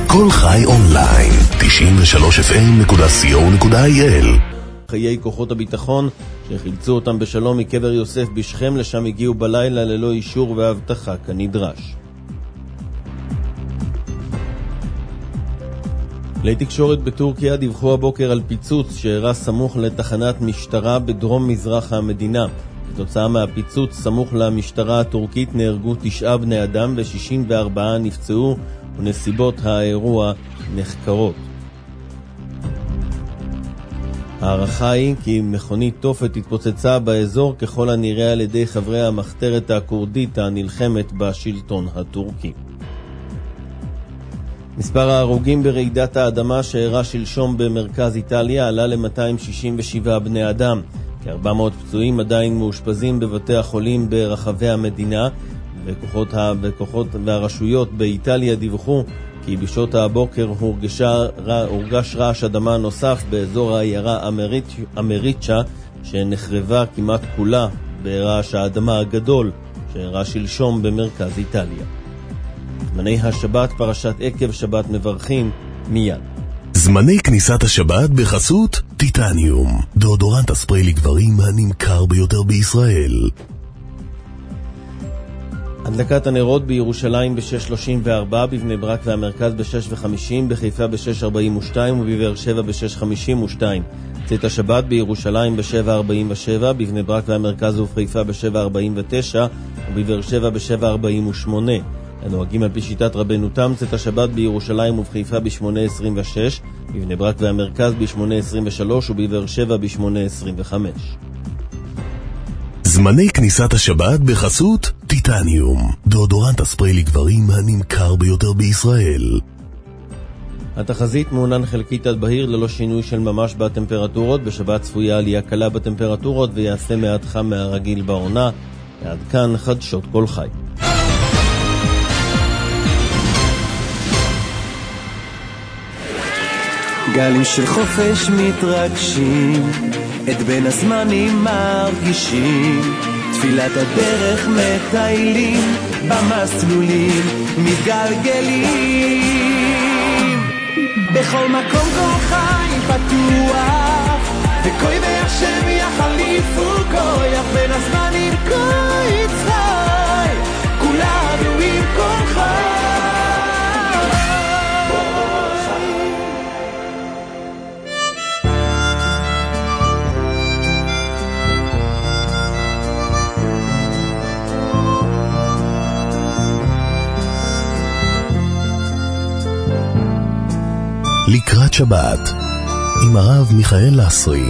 כל חי אונליין, 93fm.co.il. חיי כוחות הביטחון שחילצו אותם בשלום מקבר יוסף בשכם, לשם הגיעו בלילה ללא אישור והבטחה כנדרש. כלי תקשורת בטורקיה דיווחו הבוקר על פיצוץ שאירע סמוך לתחנת משטרה בדרום מזרח המדינה. כתוצאה מהפיצוץ סמוך למשטרה הטורקית נהרגו 9 בני אדם ו64 נפצעו, ונסיבות האירוע נחקרות. הערכה היא כי מכונית תופת התפוצצה באזור, ככל הנראה על ידי חברי המחתרת הכורדית הנלחמת בשלטון הטורקי. מספר ההרוגים ברעידת האדמה שאירעה שלשום במרכז איטליה עלה ל-267 בני אדם. כ-400 פצועים עדיין מאושפזים בבתי החולים ברחבי המדינה, וכוחות והרשויות באיטליה דיווחו כי בשעות הבוקר הורגש רעש אדמה נוסף באזור העיירה אמריצ'ה, שנחרבה כמעט כולה ברעש האדמה הגדול שאירע שלשום במרכז איטליה. זמני השבת, פרשת עקב, שבת מברכים מיד. זמני כניסת השבת בחסות טיטניום, דאודורנט הספרי לגברים הנמכר ביותר בישראל. הדלקת הנרות בירושלים ב-6:34, בבני ברק והמרכז ב-6:50, בחיפה ב-6:42 ובבאר שבע ב-6:52. צאת השבת בירושלים ב-7:47, בבני ברק והמרכז ובחיפה ב-7:49 ובבאר שבע ב-7:48. הנוהגים על פי שיטת רבנו תם, צאת השבת בירושלים ובחיפה ב-8:26, בבני ברק והמרכז ב-8:23 ובבאר שבע ב-8:25. זמני כניסת השבת בחסות טיטניום, דאודורנט הספרי לגברים הנמכר ביותר בישראל. התחזית מעונן חלקית עד בהיר ללא שינוי של ממש בטמפרטורות. בשבת צפויה עלייה קלה בטמפרטורות ויעשה מעט חם מהרגיל בעונה. עד כאן חדשות כל חי. גלים של חופש מתרגשים, את בין הזמנים מרגישים, תפילת הדרך מטיילים, במסלולים מתגלגלים. בכל מקום כל חי פתוח, וכוי והשם יחליפו כויח, בין הזמנים כוי צחי, כולנו עם כל חי. לקראת שבת עם הרב מיכאל לסרי.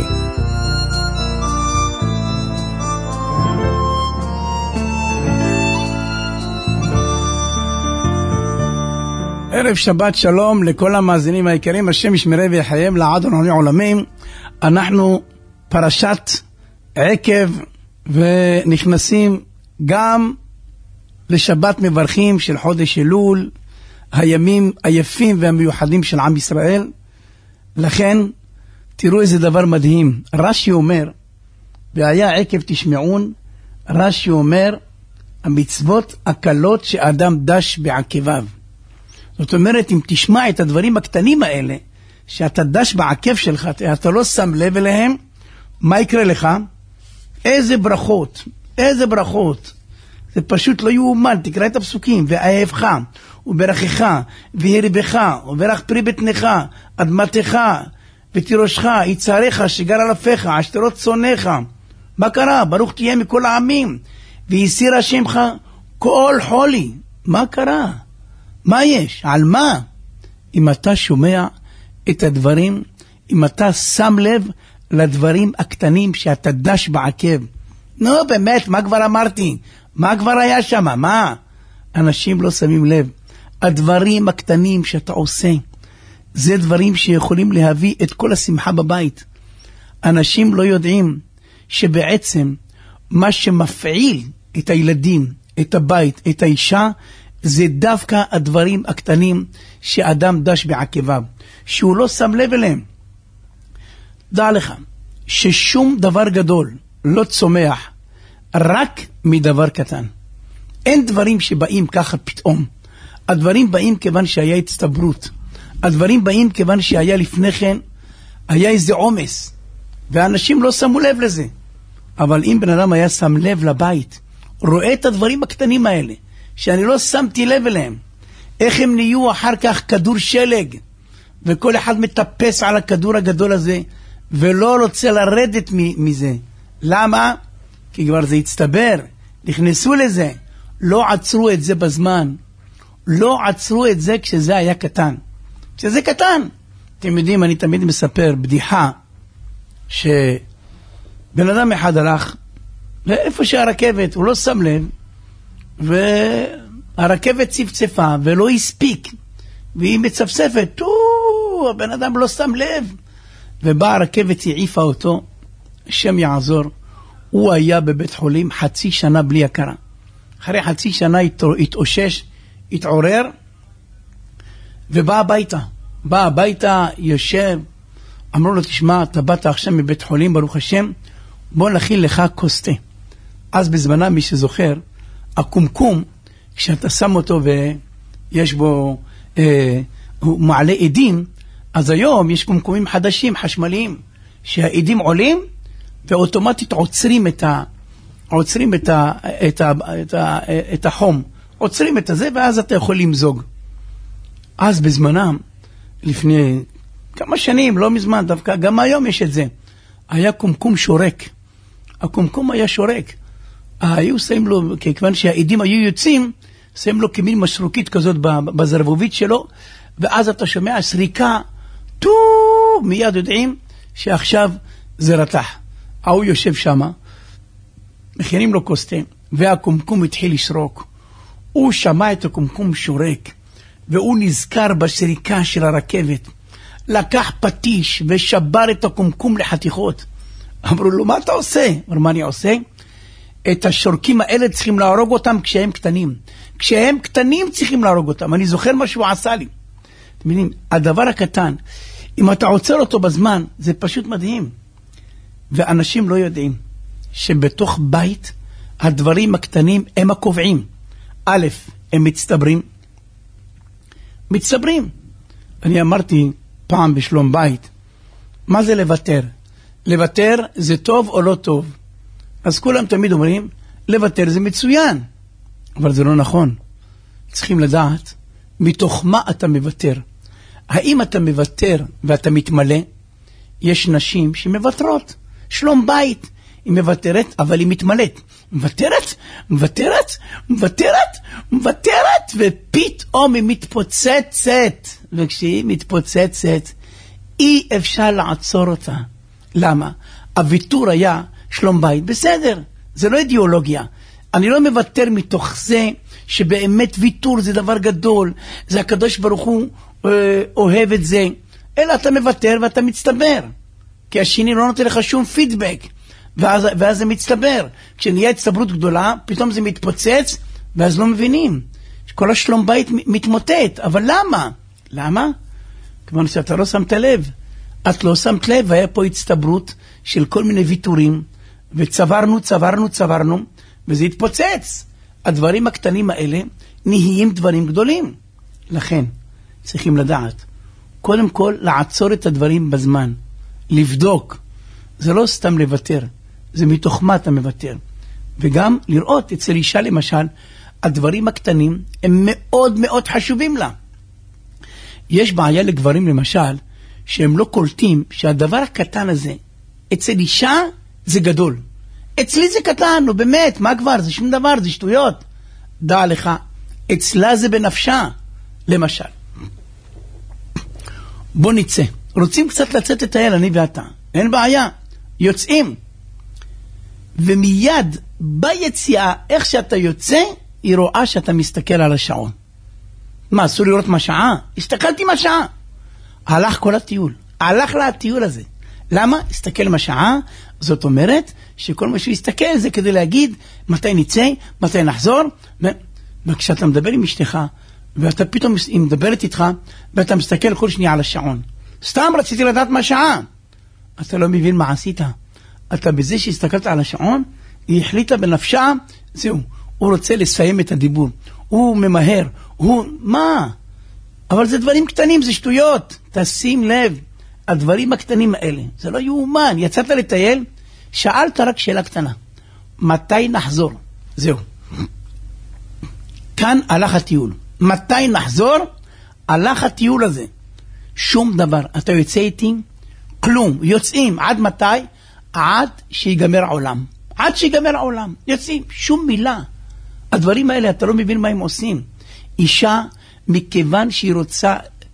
ערב שבת שלום לכל המאזינים היקרים, השם ישמרם ויחייהם לעד ולעולמי עולמים. אנחנו פרשת עקב ונכנסים גם לשבת מברכים של חודש אלול, הימים היפים והמיוחדים של עם ישראל. לכן תראו איזה דבר מדהים. רש"י אומר, והיה עקב תשמעון, רש"י אומר, המצוות הקלות שאדם דש בעקביו. זאת אומרת, אם תשמע את הדברים הקטנים האלה, שאתה דש בעקב שלך, אתה לא שם לב אליהם, מה יקרה לך? איזה ברכות, איזה ברכות. זה פשוט לא יאומן. תקרא את הפסוקים, ואהבך וברכך והרבך וברך פרי בטנך אדמתך ותירושך יצהריך שגר על אפיך עשתרות צונך. מה קרה? ברוך תהיה מכל העמים ויסיר השמך כל חולי. מה קרה? מה יש? על מה? אם אתה שומע את הדברים, אם אתה שם לב לדברים הקטנים שאתה דש בעקב. נו באמת, מה כבר אמרתי? מה כבר היה שם? מה? אנשים לא שמים לב. הדברים הקטנים שאתה עושה, זה דברים שיכולים להביא את כל השמחה בבית. אנשים לא יודעים שבעצם מה שמפעיל את הילדים, את הבית, את האישה, זה דווקא הדברים הקטנים שאדם דש בעקביו, שהוא לא שם לב אליהם. דע לך ששום דבר גדול לא צומח רק מדבר קטן. אין דברים שבאים ככה פתאום. הדברים באים כיוון שהיה הצטברות. הדברים באים כיוון שהיה לפני כן, היה איזה עומס, ואנשים לא שמו לב לזה. אבל אם בן אדם היה שם לב לבית, רואה את הדברים הקטנים האלה, שאני לא שמתי לב אליהם, איך הם נהיו אחר כך כדור שלג, וכל אחד מטפס על הכדור הגדול הזה, ולא רוצה לרדת מזה. למה? כי כבר זה הצטבר, נכנסו לזה, לא עצרו את זה בזמן, לא עצרו את זה כשזה היה קטן. כשזה קטן, אתם יודעים, אני תמיד מספר בדיחה, שבן אדם אחד הלך, ואיפה שהרכבת, הוא לא שם לב, והרכבת צפצפה, ולא הספיק, והיא מצפצפת, הבן אדם לא שם לב, ובאה הרכבת, העיפה אותו, השם יעזור, הוא היה בבית חולים חצי שנה בלי הכרה. אחרי חצי שנה התאושש, התעורר, ובא הביתה. בא הביתה, יושב, אמרו לו, תשמע, אתה באת עכשיו מבית חולים, ברוך השם, בוא נכין לך כוס תה. אז בזמנה, מי שזוכר, הקומקום, כשאתה שם אותו ויש בו, הוא מעלה עדים, אז היום יש קומקומים חדשים, חשמליים, שהעדים עולים, ואוטומטית עוצרים את החום, עוצרים את זה, ואז אתה יכול למזוג. אז בזמנם, לפני כמה שנים, לא מזמן, דווקא גם היום יש את זה, היה קומקום שורק. הקומקום היה שורק. היו שמים לו, כיוון שהעדים היו יוצאים, שמים לו כמין משרוקית כזאת בזרבובית שלו, ואז אתה שומע שריקה, מיד יודעים שעכשיו זה רתח. הוא יושב שמה, מכינים לו כוס תה, והקומקום התחיל לשרוק. הוא שמע את הקומקום שורק, והוא נזכר בשריקה של הרכבת. לקח פטיש ושבר את הקומקום לחתיכות. אמרו לו, מה אתה עושה? אמרו, מה אני עושה? את השורקים האלה צריכים להרוג אותם כשהם קטנים. כשהם קטנים צריכים להרוג אותם. אני זוכר מה שהוא עשה לי. אתם מבינים, הדבר הקטן, אם אתה עוצר אותו בזמן, זה פשוט מדהים. ואנשים לא יודעים שבתוך בית הדברים הקטנים הם הקובעים. א', הם מצטברים. אני אמרתי פעם בשלום בית, מה זה לוותר? לוותר זה טוב או לא טוב? אז כולם תמיד אומרים, לוותר זה מצוין. אבל זה לא נכון. צריכים לדעת, מתוך מה אתה מוותר. האם אתה מוותר ואתה מתמלא? יש נשים שמוותרות. שלום בית, היא מוותרת, אבל היא מתמלאת. מוותרת, ופתאום היא מתפוצצת. וכשהיא מתפוצצת, אי אפשר לעצור אותה. למה? הוויתור היה שלום בית. בסדר, זה לא אידיאולוגיה. אני לא מוותר מתוך זה שבאמת ויתור זה דבר גדול. זה הקדוש ברוך הוא אוהב את זה. אלא אתה מוותר ואתה מצטבר. כי השני לא נותן לך שום פידבק. ואז זה מצטבר. כשנהיה הצטברות גדולה, פתאום זה מתפוצץ, ואז לא מבינים. כל השלום בית מתמוטט. אבל למה? למה? כמובן שאתה לא שמת לב. את לא שמת לב, והיה פה הצטברות של כל מיני ויתורים, וצברנו, וזה התפוצץ. הדברים הקטנים האלה נהיים דברים גדולים. לכן, צריכים לדעת, קודם כל לעצור את הדברים בזמן, לבדוק. זה לא סתם לוותר, זה מתוך מה אתה מוותר. וגם לראות אצל אישה למשל, הדברים הקטנים הם מאוד מאוד חשובים לה. יש בעיה לגברים למשל, שהם לא קולטים שהדבר הקטן הזה, אצל אישה זה גדול. אצלי זה קטן, נו באמת, מה כבר? זה שום דבר, זה שטויות. דע לך, אצלה זה בנפשה, למשל. בוא נצא. רוצים קצת לצאת את האל, אני ואתה. אין בעיה. יוצאים. ומיד ביציאה, איך שאתה יוצא, היא רואה שאתה מסתכל על השעון. מה, אסור לראות מה שעה? הסתכלתי מה שעה. הלך כל הטיול. הלך לה הטיול הזה. למה? הסתכל מה שעה. זאת אומרת שכל מה שהוא יסתכל זה כדי להגיד מתי נצא, מתי נחזור. וכשאתה מדבר עם אשתך, ואתה פתאום היא מדברת איתך, ואתה מסתכל כל שנייה על השעון. סתם רציתי לדעת מה שעה. אתה לא מבין מה עשית. אתה בזה שהסתכלת על השעון, היא החליטה בנפשה, זהו, הוא רוצה לסיים את הדיבור. הוא ממהר. מה? אבל זה דברים קטנים, זה שטויות. תשים לב, הדברים הקטנים האלה, זה לא יאומן. יצאת לטייל, שאלת רק שאלה קטנה. מתי נחזור? זהו. כאן הלך הטיול. מתי נחזור? הלך הטיול הזה. שום דבר. אתה יוצא איתי? כלום. יוצאים. עד מתי? עד שיגמר העולם. עד שיגמר העולם. יוצאים. שום מילה. הדברים האלה, אתה לא מבין מה הם עושים. אישה, מכיוון שהיא רוצה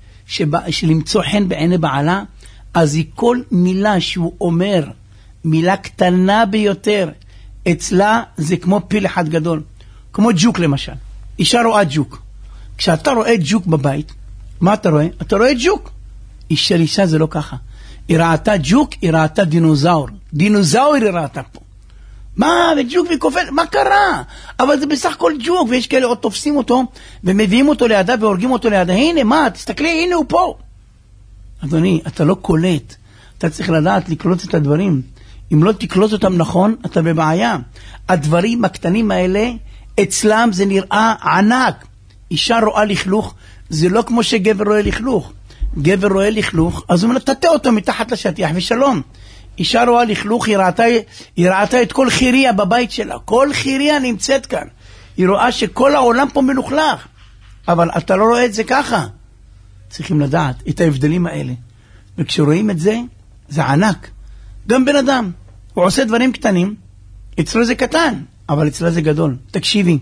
שלמצוא חן בעיני בעלה, אז היא כל מילה שהוא אומר, מילה קטנה ביותר, אצלה זה כמו פיל אחד גדול. כמו ג'וק למשל. אישה רואה ג'וק. כשאתה רואה ג'וק בבית, מה אתה רואה? אתה רואה ג'וק. אישה זה לא ככה. היא ראתה ג'וק, היא ראתה דינוזאור. דינוזאור היא ראתה פה. מה? וג'וק וכופל, מה קרה? אבל זה בסך הכל ג'וק, ויש כאלה עוד תופסים אותו, ומביאים אותו לידה והורגים אותו לידה. הנה, מה? תסתכלי, הנה הוא פה. אדוני, אתה לא קולט. אתה צריך לדעת לקלוט את הדברים. אם לא תקלוט אותם נכון, אתה בבעיה. הדברים הקטנים האלה, אצלם זה נראה ענק. אישה רואה לכלוך, זה לא כמו שגבר רואה לכלוך. גבר רואה לכלוך, אז הוא מטאטא אותו מתחת לשטיח ושלום. אישה רואה לכלוך, היא ראתה את כל חיריה בבית שלה. כל חיריה נמצאת כאן. היא רואה שכל העולם פה מלוכלך. אבל אתה לא רואה את זה ככה. צריכים לדעת את ההבדלים האלה. וכשרואים את זה, זה ענק. גם בן אדם, הוא עושה דברים קטנים, אצלו זה קטן, אבל אצלו זה גדול. תקשיבי,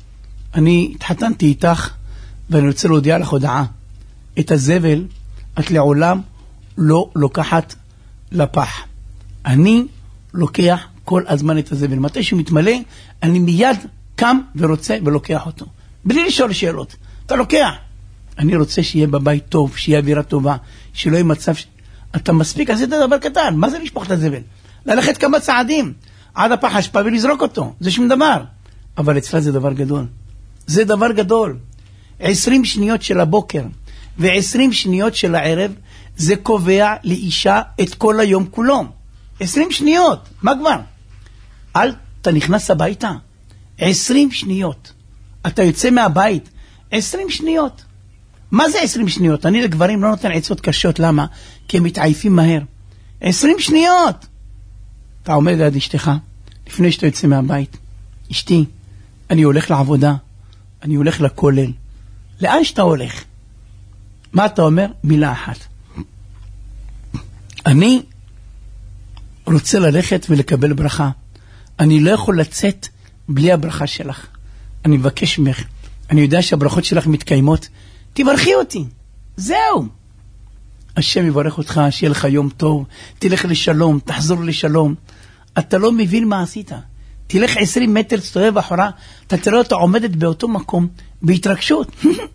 אני התחתנתי איתך, ואני רוצה להודיע לך הודעה. את הזבל, את לעולם לא לוקחת לפח. אני לוקח כל הזמן את הזבל. מתי שהוא מתמלא, אני מיד קם ורוצה ולוקח אותו. בלי לשאול שאלות. אתה לוקח. אני רוצה שיהיה בבית טוב, שיהיה אווירה טובה, שלא יהיה מצב... אתה מספיק, עשית דבר קטן. מה זה לשפוך את הזבל? ללכת כמה צעדים, עד הפח אשפה ולזרוק אותו. זה שום דבר. אבל אצלה זה דבר גדול. זה דבר גדול. 20 שניות של הבוקר ו20 שניות של הערב, זה קובע לאישה את כל היום כולו. 20 שניות. מה כבר? אתה נכנס הביתה. 20 שניות. אתה יוצא מהבית. 20 שניות. מה זה 20 שניות? אני לגברים לא נותן עצות קשות. למה? כי הם מתעייפים מהר. 20 שניות. אתה עומד ליד אשתך, לפני שאתה יוצא מהבית. אשתי, אני הולך לעבודה. אני הולך לכולל. לאן שאתה הולך? מה אתה אומר? מילה אחת. אני רוצה ללכת ולקבל ברכה. אני לא יכול לצאת בלי הברכה שלך. אני מבקש ממך. אני יודע שהברכות שלך מתקיימות. תברכי אותי. זהו. השם יברך אותך, שיהיה לך יום טוב. תלך לשלום, תחזור לשלום. אתה לא מבין מה עשית. תלך 20 מטר, תסתובב אחורה, אתה תראה אותה עומדת באותו מקום, בהתרגשות.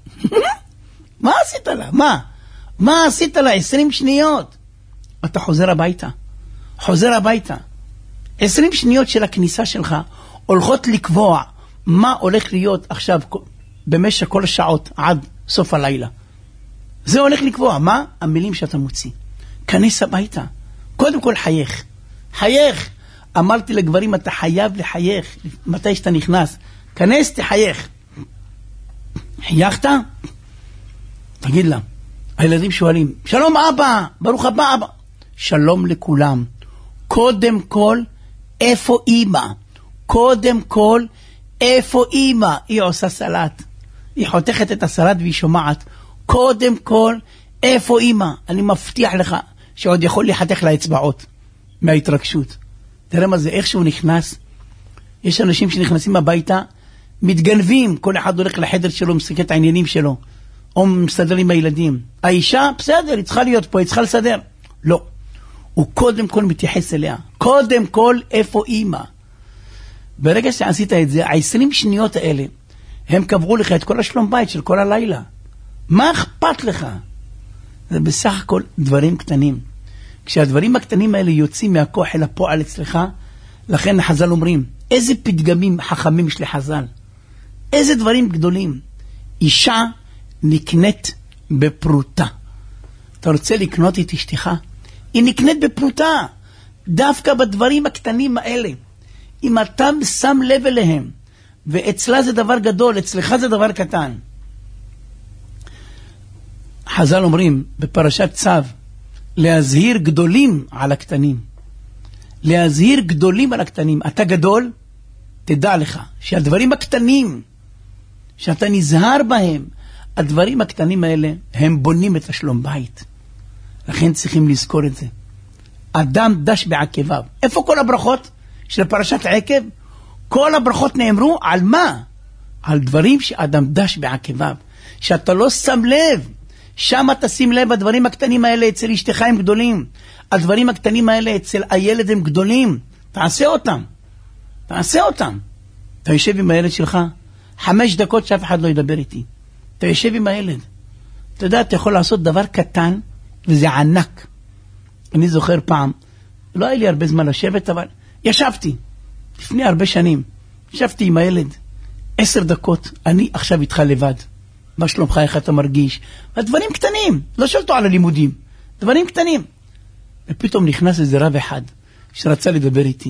מה עשית לה? מה עשית לה? 20 שניות. אתה חוזר הביתה. חוזר הביתה. 20 שניות של הכניסה שלך הולכות לקבוע מה הולך להיות עכשיו במשך כל השעות עד סוף הלילה. זה הולך לקבוע. מה? המילים שאתה מוציא. כנס הביתה. קודם כל חייך. חייך. אמרתי לגברים, אתה חייב לחייך. מתי שאתה נכנס. כנס, תחייך. חייכת? תגיד לה. הילדים שואלים, שלום אבא, ברוך הבא אבא. שלום לכולם. קודם כל, איפה אמא? קודם כל, איפה אמא? היא עושה סלט. היא חותכת את הסלט והיא שומעת. קודם כל, איפה אמא? אני מבטיח לך שעוד יכול לחתך לאצבעות מההתרגשות. תראה מה זה, איך שהוא נכנס. יש אנשים שנכנסים הביתה, מתגנבים, כל אחד הולך לחדר שלו, מסתכל את העניינים שלו, או מסתדר עם הילדים. האישה, בסדר, היא צריכה להיות פה, היא צריכה לסדר. לא. הוא קודם כל מתייחס אליה. קודם כל, איפה אמא? ברגע שעשית את זה, 20 שניות האלה, הם קבעו לך את כל השלום בית של כל הלילה. מה אכפת לך? זה בסך הכל דברים קטנים. כשהדברים הקטנים האלה יוצאים מהכוח אל הפועל אצלך, לכן חז"ל אומרים, איזה פתגמים חכמים יש לחז"ל. איזה דברים גדולים. אישה נקנית בפרוטה. אתה רוצה לקנות את אשתך? היא נקנית בפרוטה. דווקא בדברים הקטנים האלה. אם אתה שם לב אליהם, ואצלה זה דבר גדול, אצלך זה דבר קטן. חז"ל אומרים בפרשת צו, להזהיר גדולים על הקטנים. להזהיר גדולים על הקטנים. אתה גדול, תדע לך שהדברים הקטנים שאתה נזהר בהם, הדברים הקטנים האלה הם בונים את השלום בית. לכן צריכים לזכור את זה. אדם דש בעקביו. איפה כל הברכות של פרשת עקב? כל הברכות נאמרו על מה? על דברים שאדם דש בעקביו, שאתה לא שם לב. שם תשים לב, הדברים הקטנים האלה אצל אשתך הם גדולים, הדברים הקטנים האלה אצל הילד הם גדולים. תעשה אותם, תעשה אותם. אתה יושב עם הילד שלך 5 דקות שאף אחד לא ידבר איתי, אתה יושב עם הילד, אתה יודע, אתה יכול לעשות דבר קטן וזה ענק. אני זוכר פעם, לא היה לי הרבה זמן לשבת, אבל ישבתי לפני הרבה שנים, ישבתי עם הילד 10 דקות, אני עכשיו איתך לבד, מה שלומך, איך אתה מרגיש, הדברים קטנים, לא שואל אותו על הלימודים, דברים קטנים. ופתאום נכנס איזה רב אחד שרצה לדבר איתי.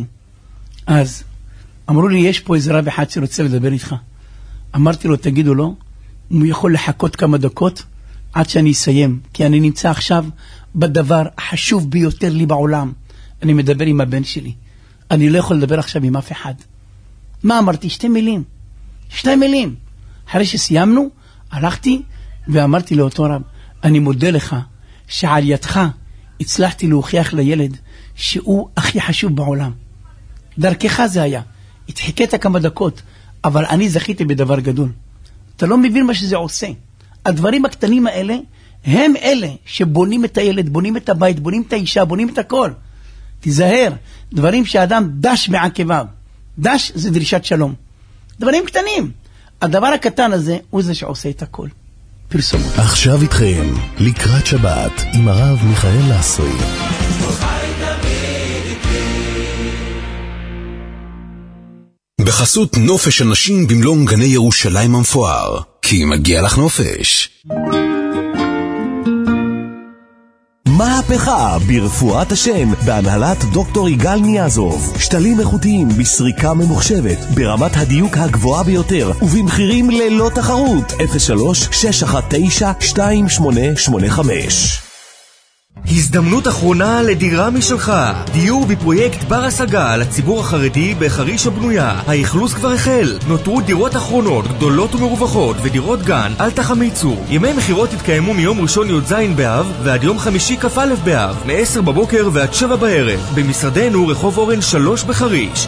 אז אמרו לי, יש פה איזה רב אחד שרוצה לדבר איתך. אמרתי לו, תגידו לו, הוא יכול לחכות כמה דקות עד שאני אסיים, כי אני נמצא עכשיו בדבר החשוב ביותר לי בעולם. אני מדבר עם הבן שלי, אני לא יכול לדבר עכשיו עם אף אחד. מה אמרתי? 2 מילים. 2 מילים. אחרי שסיימנו, הלכתי ואמרתי לאותו רב, אני מודה לך שעל ידך הצלחתי להוכיח לילד שהוא הכי חשוב בעולם. דרכך זה היה. התחיקת כמה דקות, אבל אני זכיתי בדבר גדול. אתה לא מבין מה שזה עושה. הדברים הקטנים האלה הם אלה שבונים את הילד, בונים את הבית, בונים את האישה, בונים את הכל. תיזהר, דברים שאדם דש בעקביו. דש זה דרישת שלום. דברים קטנים. הדבר הקטן הזה הוא זה שעושה את הכל. פרסומות. עכשיו איתכם, לקראת שבת, עם הרב מיכאל לסרי. בחסות נופש הנשים במלון גני ירושלים המפואר, כי מגיע לך נופש. מהפכה ברפואת השם בהנהלת דוקטור יגאל ניאזוב. שתלים איכותיים בסריקה ממוחשבת ברמת הדיוק הגבוהה ביותר ובמחירים ללא תחרות. 03-619-2885. הזדמנות אחרונה לדירה משלך. דיור בפרויקט בר השגה לציבור החרדי בחריש הבנויה. האכלוס כבר החל. נותרו דירות אחרונות גדולות ומרווחות ודירות גן. אל תחמיצו. ימי מחירות יתקיימו מיום ראשון י"ז באב ועד יום חמישי כ"א באב, מ-10 בבוקר ועד 7 בערב. במשרדנו רחוב אורן 3 בחריש.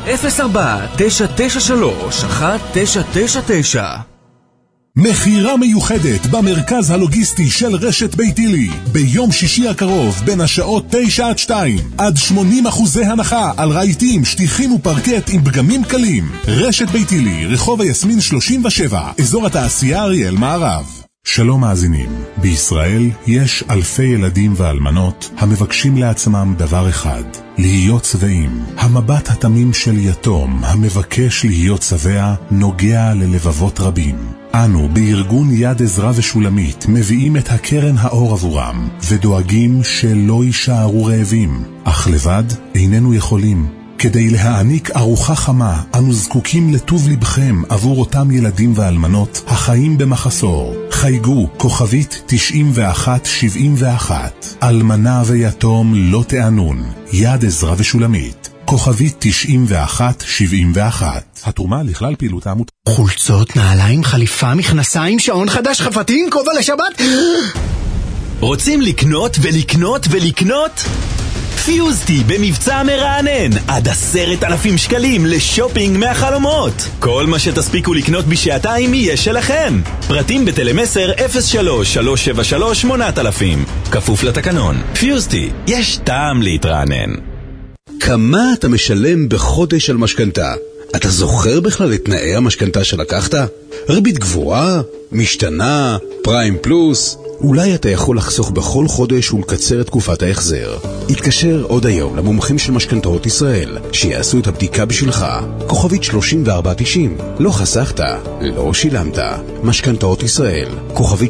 04-993-1999. מחירה מיוחדת במרכז הלוגיסטי של רשת ביתילי ביום שישי הקרוב בין השעות 9 עד 2 עד 80% הנחה על רהיטים, שטיחים ופרקט עם פגמים קלים. רשת ביתילי, רחוב היסמין 37, אזור התעשייה אריאל מערב. שלום מאזינים, בישראל יש אלפי ילדים ואלמנות המבקשים לעצמם דבר אחד, להיות צבעים. המבט התמים של יתום המבקש להיות צבע נוגע ללבבות רבים. אנו בארגון יד עזרא ושולמית מביאים את הקרן האור עבורם ודואגים שלא יישארו רעבים, אך לבד איננו יכולים. כדי להעניק ארוחה חמה, אנו זקוקים לטוב לבכם עבור אותם ילדים ואלמנות החיים במחסור. חייגו כוכבית 9171. אלמנה ויתום לא תענון. יד עזרא ושולמית. כוכבית 9171. התרומה לכלל פעילות העמותה. חולצות, נעליים, חליפה, מכנסיים, שעון חדש, חפתים, כובע לשבת. רוצים לקנות ולקנות ולקנות? פיוזטי במבצע מרענן, עד 10,000 שקלים לשופינג מהחלומות. כל מה שתספיקו לקנות בשעתיים יהיה שלכם. פרטים בטלמסר 03-373-8000. כפוף לתקנון. פיוזטי, יש טעם להתרענן. כמה אתה משלם בחודש על משכנתה? אתה זוכר בכלל את תנאי המשכנתה שלקחת? ריבית גבוהה? משתנה? פריים פלוס? אולי אתה יכול לחסוך בכל חודש ולקצר את תקופת ההחזר. התקשר עוד היום למומחים של משכנתאות ישראל, שיעשו את הבדיקה בשבילך. כוכבית 3490. לא חסכת, לא שילמת. משכנתאות ישראל. כוכבית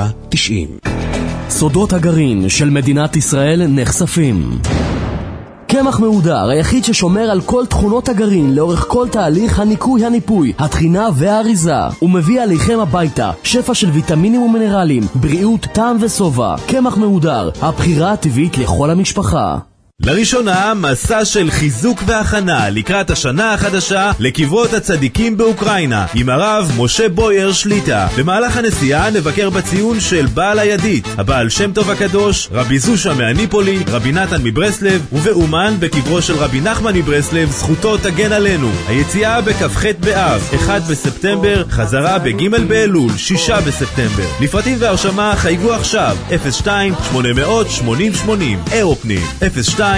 3490. סודות הגרעין של מדינת ישראל נחשפים. קמח מהודר, היחיד ששומר על כל תכונות הגרעין לאורך כל תהליך הניקוי הניפוי, התחינה והאריזה. הוא מביא עליכם הביתה שפע של ויטמינים ומינרלים, בריאות, טעם וסובה. קמח מהודר, הבחירה הטבעית לכל המשפחה. לראשונה מסע של חיזוק והכנה לקראת השנה החדשה לקברות הצדיקים באוקראינה עם הרב משה בויר שליטה. במהלך הנסיעה נבקר בציון של בעל הידית, הבעל שם טוב הקדוש, רבי זושה מהניפולי, רבי נתן מברסלב, ובאומן בקברו של רבי נחמן מברסלב, זכותו תגן עלינו. היציאה בכ"ח באב 1 בספטמבר, חזרה בג' באלול 6 בספטמבר. לפרטים והרשמה חייגו עכשיו 02-880-80 אירופנים 02-880-80.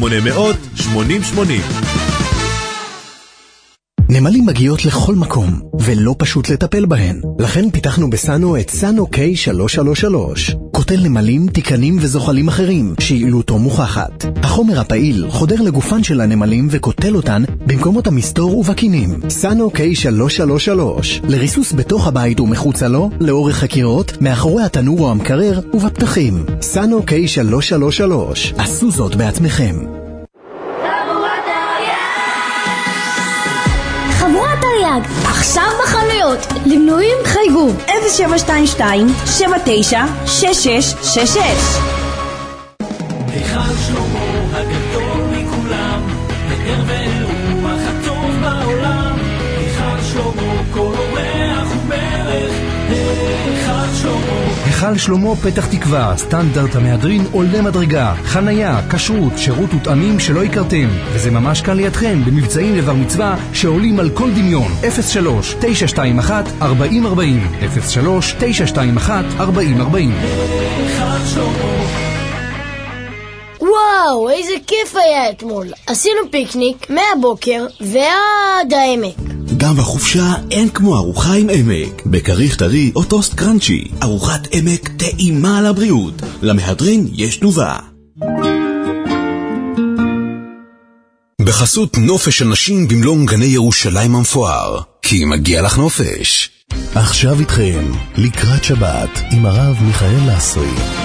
נמלים מגיעות לכל מקום, ולא פשוט לטפל בהן. לכן פיתחנו בסאנו את סאנו K333. קוטל נמלים, תיקנים וזוחלים אחרים, שיעילותו מוכחת. החומר הפעיל חודר לגופן של הנמלים וקוטל אותן במקומות המסתור ובקינים. סאנו K333. לריסוס בתוך הבית ומחוצה לו, לאורך הקירות, מאחורי התנור או המקרר ובפתחים. סאנו K333. עשו זאת בעצמכם. חבורת תרי"ג, עכשיו בחנויות. למנויים חייגו 0722-796666. היכל שלמה הגדול מכולם, פאר ורוח הטוב בעולם. היכל שלמה כל אורח ומלך, היכל שלמה. היכל שלמה פתח תקווה, סטנדרט המהדרין עולה מדרגה, חנייה, כשרות, שירות ותאמים שלא הכרתם, וזה ממש כאן לידכם במבצעים לבר מצווה שעולים על כל דמיון. 03-921-4040 03-921-4040. וואו, איזה כיף היה אתמול. עשינו פיקניק מהבוקר ועד העמק. גם בחופשה אין כמו ארוחה עם עמק. בכריך טרי או טוסט קרנצ'י. ארוחת עמק טעימה על הבריאות. למהדרין יש תנובה. בחסות נופש הנשים במלון גני ירושלים המפואר. כי מגיע לך נופש. עכשיו איתכם, לקראת שבת, עם הרב מיכאל לסרי.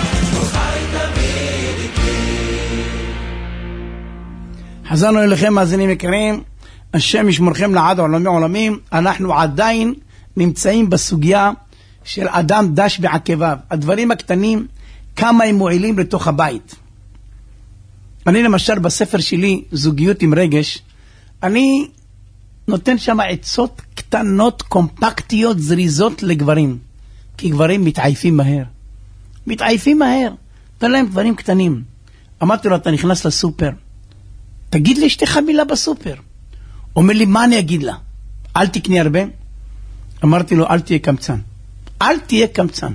חזרנו אליכם מאזינים יקרים, השם ישמורכם לעד עולמי עולמים. אנחנו עדיין נמצאים בסוגיה של אדם דש בעקביו. הדברים הקטנים, כמה הם מועילים לתוך הבית. אני למשל בספר שלי, זוגיות עם רגש, אני נותן שם עצות קטנות, קומפקטיות, זריזות לגברים. כי גברים מתעייפים מהר. מתעייפים מהר. תן להם דברים קטנים. אמרתי לו, אתה נכנס לסופר. תגיד לי אשתך מילה בסופר. אומר לי, מה אני אגיד לה? אל תקני הרבה. אמרתי לו, אל תהיה קמצן. אל תהיה קמצן.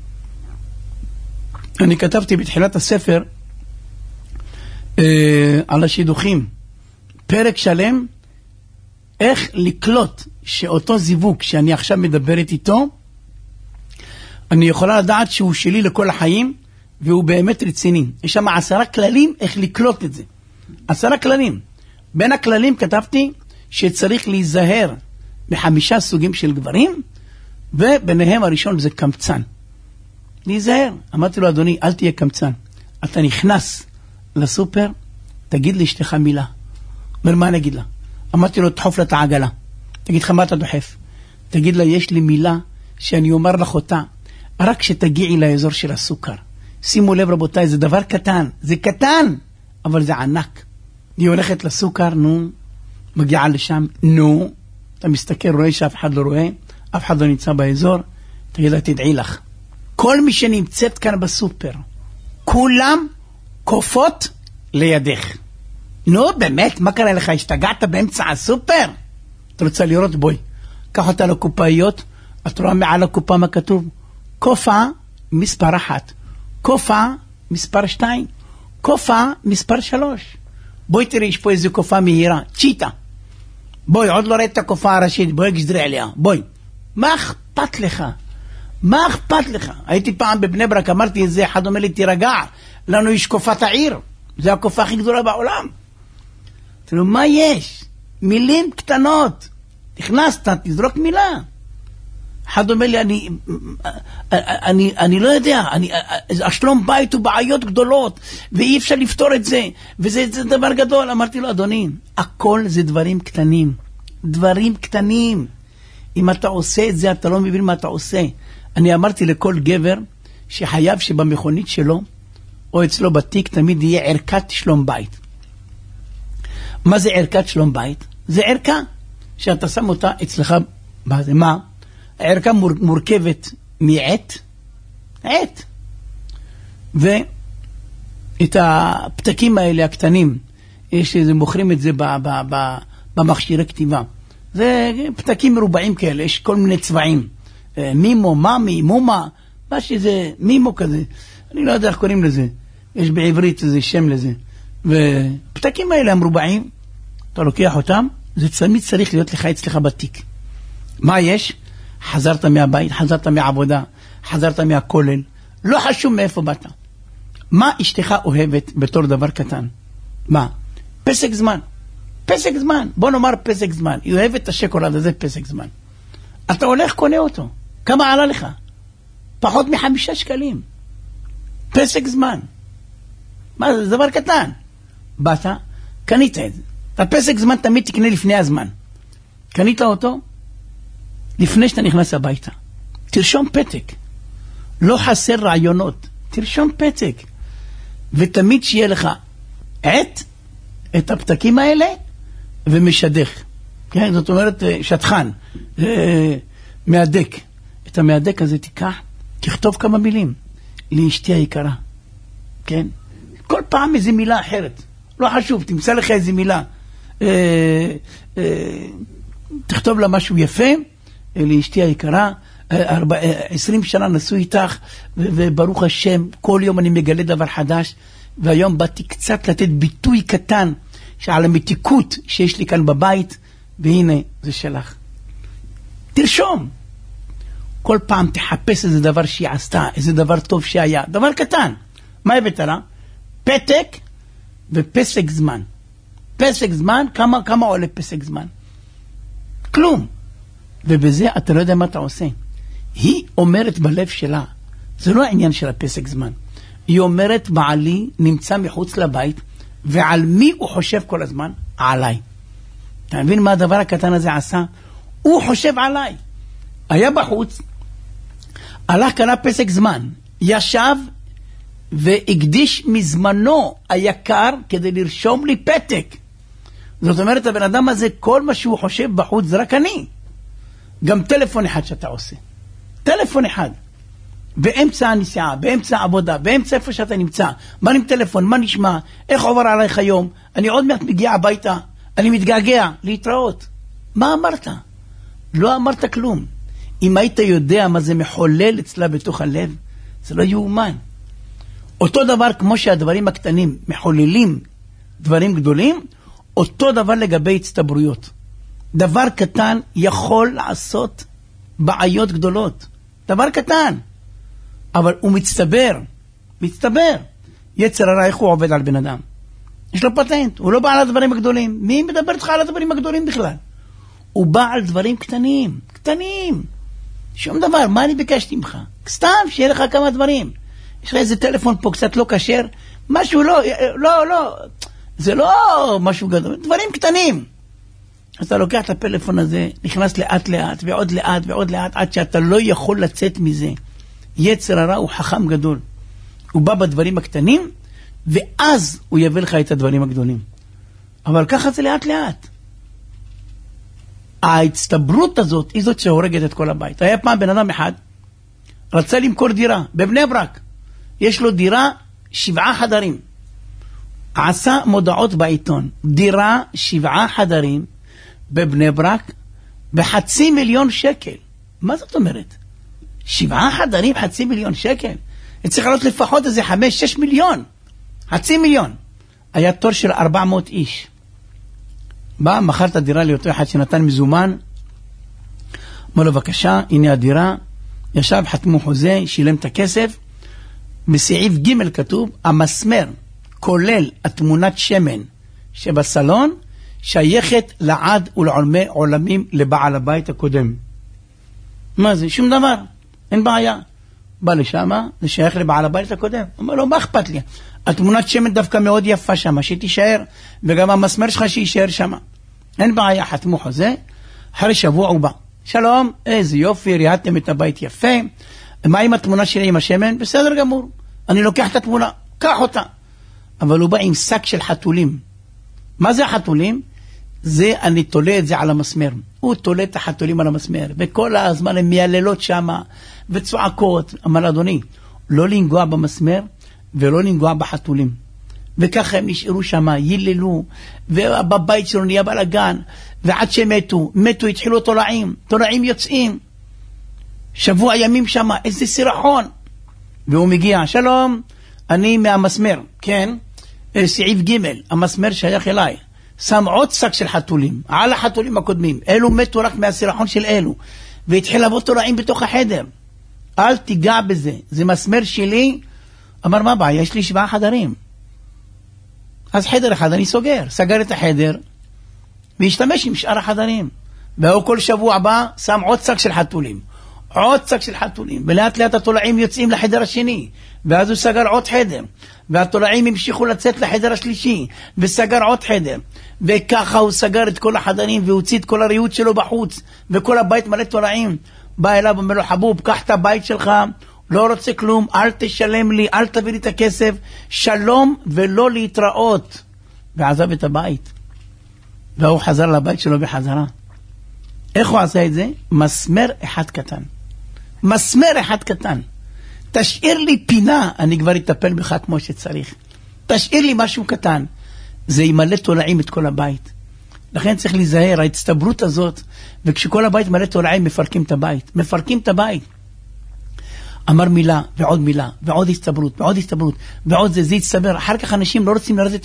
אני כתבתי בתחילת הספר על השידוכים פרק שלם, איך לקלוט שאותו זיווג שאני עכשיו מדברת איתו, אני יכולה לדעת שהוא שלי לכל החיים, והוא באמת רציני. יש שם 10 כללים איך לקלוט את זה. 10 כללים. בין הכללים כתבתי שצריך להיזהר ב5 סוגים של גברים, וביניהם הראשון זה קמצן. להיזהר. אמרתי לו, אדוני, אל תהיה קמצן. אתה נכנס לסופר, תגיד לי אשתך מילה. אומר, מה אני אגיד לה? אמרתי לו, תחוף לה את העגלה. תגיד לך, מה אתה דוחף? תגיד לה, יש לי מילה שאני אומר לך אותה, רק שתגיעי לאזור של הסוכר. שימו לב רבותיי, זה דבר קטן. זה קטן, אבל זה ענק. היא הולכת לסוכר, נו, מגיעה לשם, נו, אתה מסתכל, רואה שאף אחד לא רואה, אף אחד לא נמצא באזור, תגיד לה, תדעי לך. כל מי שנמצאת כאן בסופר, כולם קופות לידך. נו, באמת, מה קרה לך? השתגעת באמצע הסופר? אתה רוצה לראות? בואי. קח אותה לקופאיות, את רואה מעל הקופה מה כתוב? קופה מספר 1, קופה מספר 2, קופה מספר 3. בואי תראי, יש פה איזו קופה מהירה, צ'יטה. בואי, עוד לא ראית את הקופה הראשית, בואי גזרי עליה, בואי. מה אכפת לך? מה אכפת לך? הייתי פעם בבני ברק, אמרתי את זה, אחד אומר לי, תירגע, לנו יש קופת העיר, זה הקופה הכי גדולה בעולם. תראו, מה יש? מילים קטנות. נכנסת, תזרוק מילה. אחד אומר לי, אני לא יודע, השלום בית הוא בעיות גדולות, ואי אפשר לפתור את זה, וזה דבר גדול. אמרתי לו, אדוני, הכל זה דברים קטנים. דברים קטנים. אם אתה עושה את זה, אתה לא מבין מה אתה עושה. אני אמרתי לכל גבר, שחייב שבמכונית שלו, או אצלו בתיק, תמיד יהיה ערכת שלום בית. מה זה ערכת שלום בית? זה ערכה שאתה שם אותה אצלך. מה? הערכה מורכבת מעט, ואת הפתקים האלה הקטנים, מוכרים את זה במכשירי כתיבה. זה פתקים מרובעים כאלה, יש כל מיני צבעים. מימו, ממי, מומה, מה שזה, מימו כזה. אני לא יודע איך קוראים לזה. יש בעברית איזה שם לזה. ופתקים האלה המרובעים, אתה לוקח אותם, זה תמיד צריך להיות לך אצלך בתיק. מה יש? חזרת מהבית, חזרת מהעבודה, חזרת מהכולל, לא חשוב מאיפה באת. מה אשתך אוהבת בתור דבר קטן? מה? פסק זמן. פסק זמן. בוא נאמר פסק זמן. היא אוהבת את השוקולד הזה, פסק זמן. אתה הולך, קונה אותו. כמה עלה לך? פחות מ5 שקלים. פסק זמן. מה זה? זה דבר קטן. באת, קנית את זה. הפסק זמן תמיד תקנה לפני הזמן. קנית אותו? לפני שאתה נכנס הביתה. תרשום פתק. לא חסר רעיונות. תרשום פתק. ותמיד שיהיה לך את הפתקים האלה ומשדך. כן, זאת אומרת שטחן. מהדק. את המהדק הזה תיקח, תכתוב כמה מילים. לאשתי היקרה. כן? כל פעם איזו מילה אחרת. לא חשוב, תמצא לך איזו מילה. תכתוב לה משהו יפה, לאשתי היקרה, 20 שנה נשוי איתך, וברוך השם, כל יום אני מגלה דבר חדש, והיום באתי קצת לתת ביטוי קטן, שעל המתיקות שיש לי כאן בבית, והנה, זה שלך. תרשום. כל פעם תחפש איזה דבר שהיא עשתה, איזה דבר טוב שהיה, דבר קטן. מה הבאת לה? פתק ופסק זמן. פסק זמן, כמה עולה פסק זמן? כלום. ובזה אתה לא יודע מה אתה עושה. היא אומרת בלב שלה, זה לא העניין של הפסק זמן. היא אומרת, בעלי נמצא מחוץ לבית, ועל מי הוא חושב כל הזמן? עליי. אתה מבין מה הדבר הקטן הזה עשה? הוא חושב עליי. היה בחוץ, הלך קנה פסק זמן, ישב והקדיש מזמנו היקר כדי לרשום לי פתק. זאת אומרת, הבן אדם הזה, כל מה שהוא חושב בחוץ, זה רק אני. גם טלפון אחד שאתה עושה. טלפון אחד. באמצע הנסיעה, באמצע העבודה, באמצע איפה שאתה נמצא. מה עם טלפון? מה נשמע? איך עובר עלייך היום? אני עוד מעט מגיע הביתה. אני מתגעגע. להתראות. מה אמרת? לא אמרת כלום. אם היית יודע מה זה מחולל אצלה בתוך הלב, זה לא יאומן. אותו דבר כמו שהדברים הקטנים מחוללים דברים גדולים, אותו דבר לגבי הצטברויות. דבר קטן יכול לעשות בעיות גדולות. דבר קטן. אבל הוא מצטבר. יצר הרע, איך הוא עובד על בן אדם? יש לו פטנט, הוא לא בא על הדברים הגדולים. מי מדבר איתך על הדברים הגדולים בכלל? הוא בא על דברים קטנים. שום דבר, מה אני ביקשתי ממך? סתם, שיהיה לך כמה דברים. יש לך איזה טלפון פה קצת לא כשר, משהו לא, זה לא משהו גדול, דברים קטנים. אז אתה לוקח את הפלאפון הזה, נכנס לאט לאט, ועוד לאט, עד שאתה לא יכול לצאת מזה. יצר הרע הוא חכם גדול. הוא בא בדברים הקטנים, ואז הוא יביא לך את הדברים הגדולים. אבל ככה זה לאט לאט. ההצטברות הזאת היא זאת שהורגת את כל הבית. היה פעם בן אדם אחד, רצה למכור דירה, בבני ברק. יש לו דירה 7 חדרים. עשה מודעות בעיתון. דירה 7 חדרים, בבני ברק, ב500,000 שקל. מה זאת אומרת? 7 חדרים, 500,000 שקל? צריך לעלות לפחות איזה 5-6 מיליון. 500,000. היה תור של 400 איש. בא, מכר את הדירה לאותו אחד שנתן מזומן. אמר לו, בבקשה, הנה הדירה. ישב, חתמו חוזה, שילם את הכסף. בסעיף ג' כתוב, המסמר, כולל התמונת שמן שבסלון, שייכת לעד ולעולמי עולמים לבעל הבית הקודם. מה זה? שום דבר, אין בעיה. בא לשם, זה שייך לבעל הבית הקודם. אומר לו, מה אכפת לי? התמונת שמן דווקא מאוד יפה שם, שתישאר, וגם המסמר שלך שישאר שם. אין בעיה, חתמו חוזה, אחרי שבוע הוא בא. שלום, איזה יופי, ראיתם את הבית יפה, מה עם התמונה שלי עם השמן? בסדר גמור, אני לוקח את התמונה, קח אותה. אבל הוא בא עם שק של חתולים. מה זה החתולים? זה, אני תולה את זה על המסמר. הוא תולה את החתולים על המסמר, וכל הזמן הם מייללות שם, וצועקות. אמר אדוני, לא לנגוע במסמר, ולא לנגוע בחתולים. וככה הם נשארו שם, ייללו, ובבית שלו נהיה בלגן, ועד שמתו, התחילו תולעים יוצאים. שבוע ימים שם, איזה סירחון. והוא מגיע, שלום, אני מהמסמר, כן? סעיף ג', המסמר שייך אליי. שם עוד שק של חתולים, על החתולים הקודמים. אלו מתו רק מהסירחון של אלו. והתחיל לבוא תולעים בתוך החדר. אל תיגע בזה, זה מסמר שלי. אמר, מה בעיה? יש לי 7 חדרים. אז חדר אחד אני סגר את החדר, והשתמש עם שאר החדרים. והוא כל שבוע בא, שם עוד שק של חתולים. ולאט לאט התולעים יוצאים לחדר השני, ואז הוא סגר עוד חדר, והתולעים המשיכו לצאת לחדר השלישי, וסגר עוד חדר, וככה הוא סגר את כל החדרים, והוציא את כל הריהוט שלו בחוץ, וכל הבית מלא תולעים. בא אליו ואומר לו, חבוב, קח את הבית שלך, לא רוצה כלום, אל תשלם לי, אל תביא לי את הכסף, שלום ולא להתראות. ועזב את הבית, והוא חזר לבית שלו בחזרה. איך הוא עשה את זה? מסמר אחד קטן. תשאיר לי פינה, אני כבר אטפל בך כמו שצריך. תשאיר לי משהו קטן, זה ימלא תולעים את כל הבית. לכן צריך להיזהר, ההצטברות הזאת, וכשכל הבית מלא תולעים, מפרקים את הבית. אמר מילה, ועוד מילה, ועוד הסתברות, ועוד זה יצטבר. אחר כך אנשים לא רוצים לרדת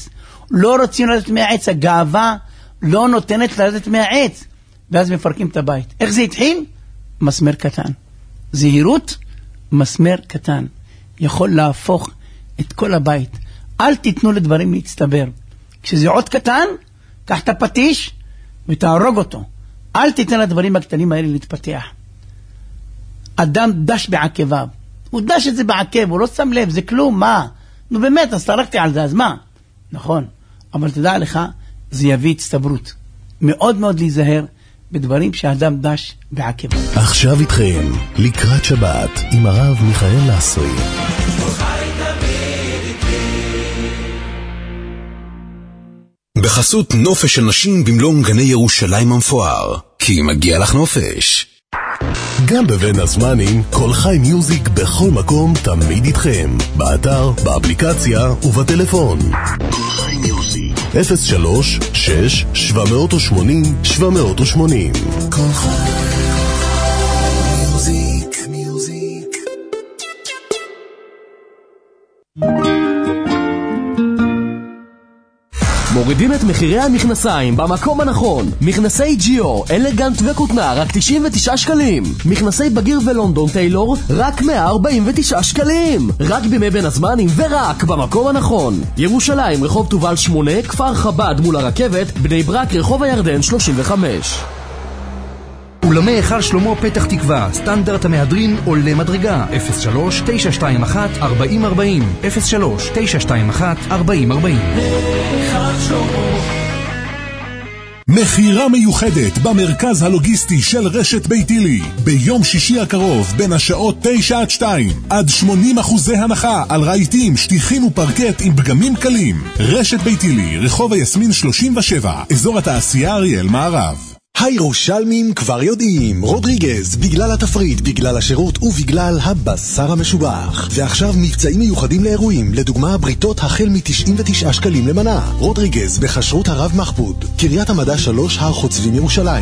מהעץ. הגאווה לא נותנת לרדת מהעץ. ואז מפרקים את הבית. איך זה התחיל? מסמר קטן. זהירות, מסמר קטן. יכול להפוך את כל הבית. אל תיתנו לדברים להצטבר. כשזה עוד קטן, קח את הפטיש ותהרוג אותו. אל תיתן לדברים הקטנים האלה להתפתח. אדם דש בעקביו. הוא דש את זה בעקב, הוא לא שם לב, זה כלום, מה? נו באמת, אז תרקתי על זה, אז מה? נכון, אבל תדע לך, זה יביא הצטברות. מאוד מאוד להיזהר בדברים שהאדם דש בעקביו. עכשיו איתכם, לקראת שבת, עם הרב מיכאל לסרי. בחסות נופש של נשים במלון גני ירושלים המפואר, כי מגיע לך נופש. גם בבין הזמנים, כל חי מיוזיק בכל מקום תמיד איתכם. באתר, באפליקציה ובטלפון. כל חי מיוזיק 03-6-780-780. כל חי מיוזיק. מורידים את מחירי המכנסיים במקום הנכון. מכנסי ג'יו, אלגנט וכותנה, רק 99 שקלים. מכנסי בגיר ולונדון טיילור, רק 149 שקלים. רק בימי בין הזמנים ורק במקום הנכון. ירושלים, רחוב תובל 8, כפר חב"ד מול הרכבת, בני ברק, רחוב הירדן 35. אולמי היכל שלמה פתח תקווה, סטנדרט המהדרין עולה מדרגה. 03-921-4040 03-921-4040. היכל שלמה. מחירה מיוחדת במרכז הלוגיסטי של רשת ביתילי. ביום שישי הקרוב בין השעות 9 עד 2 עד 80% הנחה על רהיטים, שטיחים ופרקט עם פגמים קלים. רשת ביתילי, רחוב היסמין 37, אזור התעשייה אריאל מערב. הירושלמים כבר יודעים, רודריגז, בגלל התפריט, בגלל השירות ובגלל הבשר המשובח. ועכשיו מבצעים מיוחדים לאירועים, לדוגמה בריתות החל מ-99 שקלים למנה. רודריגז בחשרות הרב מחבוד, קריית המדע 3, הר חוצבים ירושלים,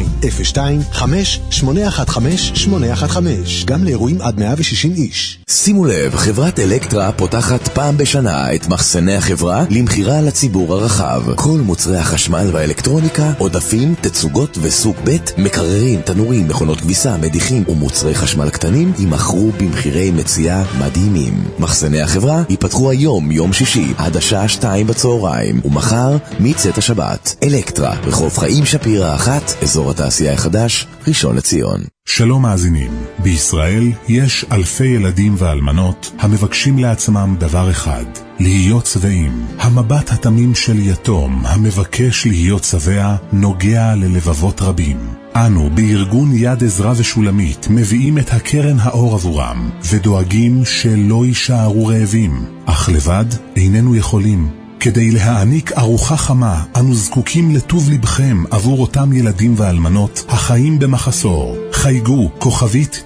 02-5-815-815, גם לאירועים עד 160 איש. שימו לב, חברת אלקטרה פותחת פעם בשנה את מחסני החברה למחירה לציבור הרחב. כל מוצרי החשמל והאלקטרוניקה, עודפים, תצוגות וסוג ב', מקררים, תנורים, מכונות כביסה, מדיחים ומוצרי חשמל קטנים יימכרו במחירי מציאה מדהימים. מחסני החברה ייפתחו היום, יום שישי, עד השעה 2 בצהריים, ומחר מצאת השבת. אלקטרה, רחוב חיים שפירא 1, אזור התעשייה החדש, ראשון לציון. שלום מאזינים, בישראל יש אלפי ילדים ואלמנות המבקשים לעצמם דבר אחד, להיות שבעים. המבט התמים של יתום המבקש להיות שבע נוגע ללבבות רבים. אנו בארגון יד עזרא ושולמית מביאים את הקרן האור עבורם ודואגים שלא יישארו רעבים, אך לבד איננו יכולים. כדי להעניק ארוחה חמה, אנו זקוקים לטוב לבכם עבור אותם ילדים ואלמנות החיים במחסור. חייגו כוכבית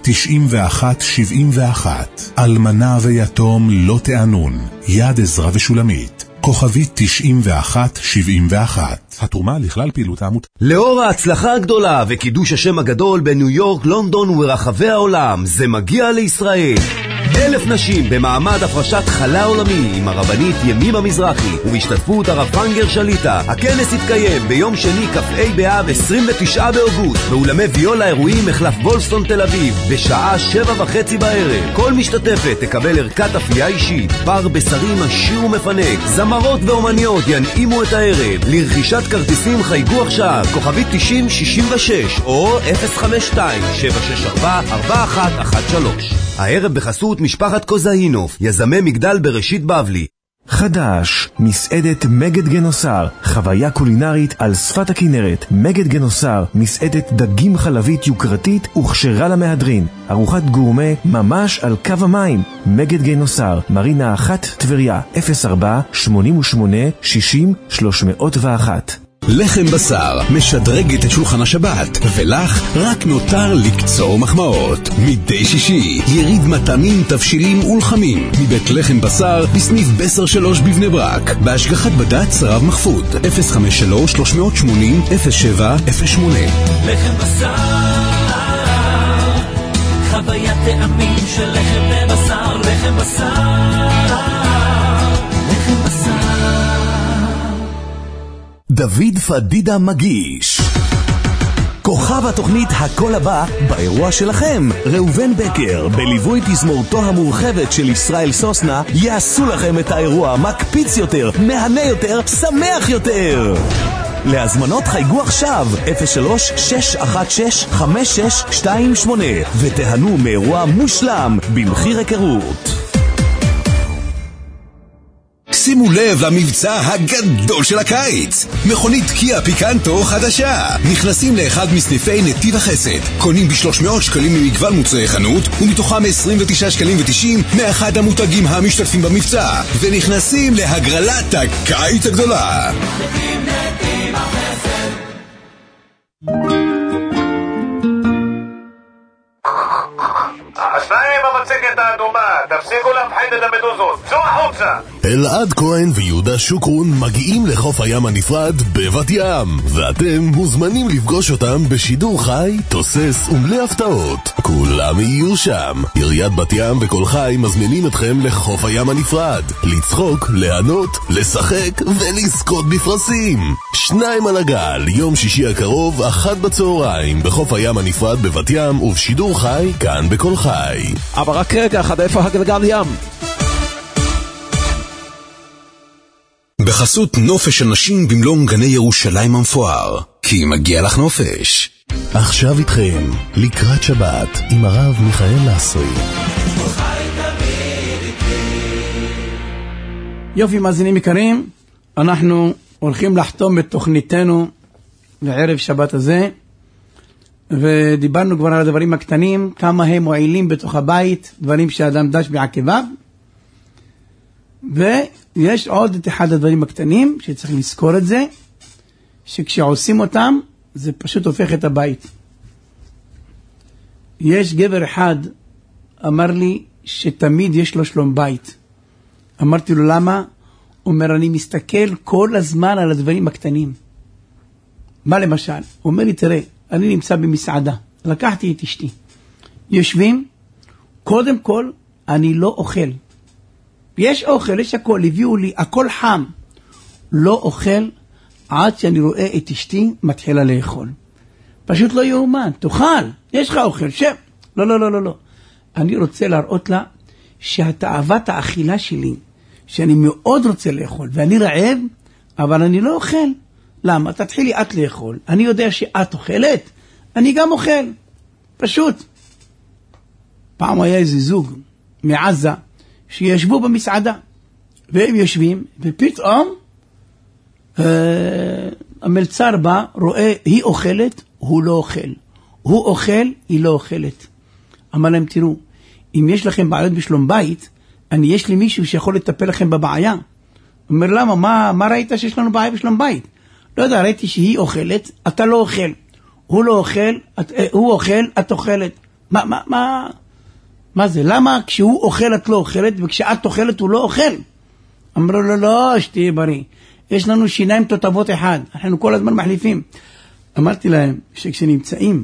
9171. אלמנה ויתום לא תענון. יד עזרא ושולמית. כוכבית 9171. התרומה לכלל פעילות העמותה. לאור ההצלחה הגדולה וקידוש השם הגדול בניו יורק, לונדון וברחבי העולם, זה מגיע לישראל. 1,000 נשים במעמד הפרשת חלה עולמי עם הרבנית ימימה מזרחי ובהשתתפות הרב פנגר שליטה. הכנס יתקיים ביום שני כ"ה באב 29 באוגוסט באולמי ויולה אירועים מחלף וולפסון תל אביב בשעה 7:30 בערב. כל משתתפת תקבל ערכת אפייה אישית, בר בשרים עשיר ומפנק, זמרות ואומניות ינעימו את הערב. לרכישת כרטיסים חייגו עכשיו כוכבית 9066 או 052-764-4113. הערב בחסות משפחת קוזאינוף, יזמי מגדל בראשית בבלי. חדש, מסעדת מגד גנוסר, חוויה קולינרית על שפת הכנרת. מגד גנוסר, מסעדת דגים חלבית יוקרתית וכשרה למהדרין. ארוחת גורמה ממש על קו המים. מגד גנוסר, מרינה 1 טבריה, 04-88-60-301. לחם בשר משדרגת את שולחן השבת, ולך רק נותר לקצור מחמאות. מדי שישי יריד מטעמים, תבשילים ולחמים מבית לחם בשר בסניף בסר 3 בבני ברק, בהשגחת בד"ץ רב מחפוד. 053-380-0708. לחם בשר, חוויית טעמים של לחם בבשר. לחם בשר, לחם בשר. דוד פדידה מגיש כוכב התוכנית הכל הבא באירוע שלכם. ראובן בקר בליווי תזמורתו המורחבת של ישראל סוסנה יעשו לכם את האירוע מקפיץ יותר, מהנה יותר, שמח יותר. להזמנות חייגו עכשיו 03-616-5628 ותהנו מאירוע מושלם במחיר היכרות. שימו לב למבצע הגדול של הקיץ. מכונית קיה פיקנטו חדשה. נכנסים לאחד מסניפי נתיב החסד, קונים ב-300 שקלים ממגוון מוצרי חנות, ומתוכם 29 שקלים ו90 מאחד המותגים המשתתפים במבצע, ונכנסים להגרלת הקיץ הגדולה. נתיב החסד. השניים במצגת האדומה, תפסיקו להפחיד את המדוזות, צאו החוצה. אלעד כהן ויהודה שוקרון מגיעים לחוף הים הנפרד בבת ים, ואתם מוזמנים לפגוש אותם בשידור חי, תוסס ומלא הפתעות. כולם יהיו שם. עיריית בת ים וכל חי מזמינים אתכם לחוף הים הנפרד, לצחוק, להנות, לשחק ולזכות בפרסים. 2 על הגל, יום שישי הקרוב 1 בצהריים בחוף הים הנפרד בבת ים ובשידור חי כאן בכל חי. אבל רק רגע, איפה הגלגל ים? בחסות נופש הנשים במלון גני ירושלים המפואר, כי מגיע לך נופש. עכשיו איתכם לקראת שבת עם הרב מיכאל לסרי. יופי מאזינים יקרים, אנחנו הולכים לחתום את תוכניתנו לערב שבת הזה, ודיברנו כבר על הדברים הקטנים, כמה הם מועילים בתוך הבית, דברים שהאדם דש בעקביו, ויש עוד את אחד הדברים הקטנים שצריך לזכור את זה, שכשעושים אותם זה פשוט הופך את הבית. יש גבר אחד אמר לי שתמיד יש לו שלום בית. אמרתי לו למה? הוא אומר אני מסתכל כל הזמן על הדברים הקטנים. מה למשל? הוא אומר לי תראה, אני נמצא במסעדה, לקחתי את אשתי, יושבים, קודם כל אני לא אוכל, יש אוכל, יש הכל, הביאו לי, הכל חם, לא אוכל עד שאני רואה את אשתי מתחילה לאכול. פשוט לא יאומן, תאכל, יש לך אוכל, שב. לא, לא, לא, לא, לא. אני רוצה להראות לה שהתאוות האכילה שלי, שאני מאוד רוצה לאכול, ואני רעב, אבל אני לא אוכל. למה? תתחילי את לאכול. אני יודע שאת אוכלת, אני גם אוכל. פשוט. פעם היה איזה זוג מעזה שישבו במסעדה, והם יושבים, ופתאום המלצר בא, רואה, היא אוכלת, הוא לא אוכל. הוא אוכל, היא לא אוכלת. אמר להם, תראו, אם יש לכם בעיות בשלום בית, יש לי מישהו שיכול לטפל לכם בבעיה. אומר, למה? מה ראית שיש לנו בעיה בשלום בית? לא יודע, ראיתי שהיא אוכלת, אתה לא אוכל. הוא לא אוכל, הוא אוכל, את אוכלת. מה זה? למה כשהוא אוכל את לא אוכלת, וכשאת אוכלת הוא לא אוכל? אמרו לו, לא, שתהיה בריא. יש לנו שיניים תותבות אחד, אנחנו כל הזמן מחליפים. אמרתי להם, שכשנמצאים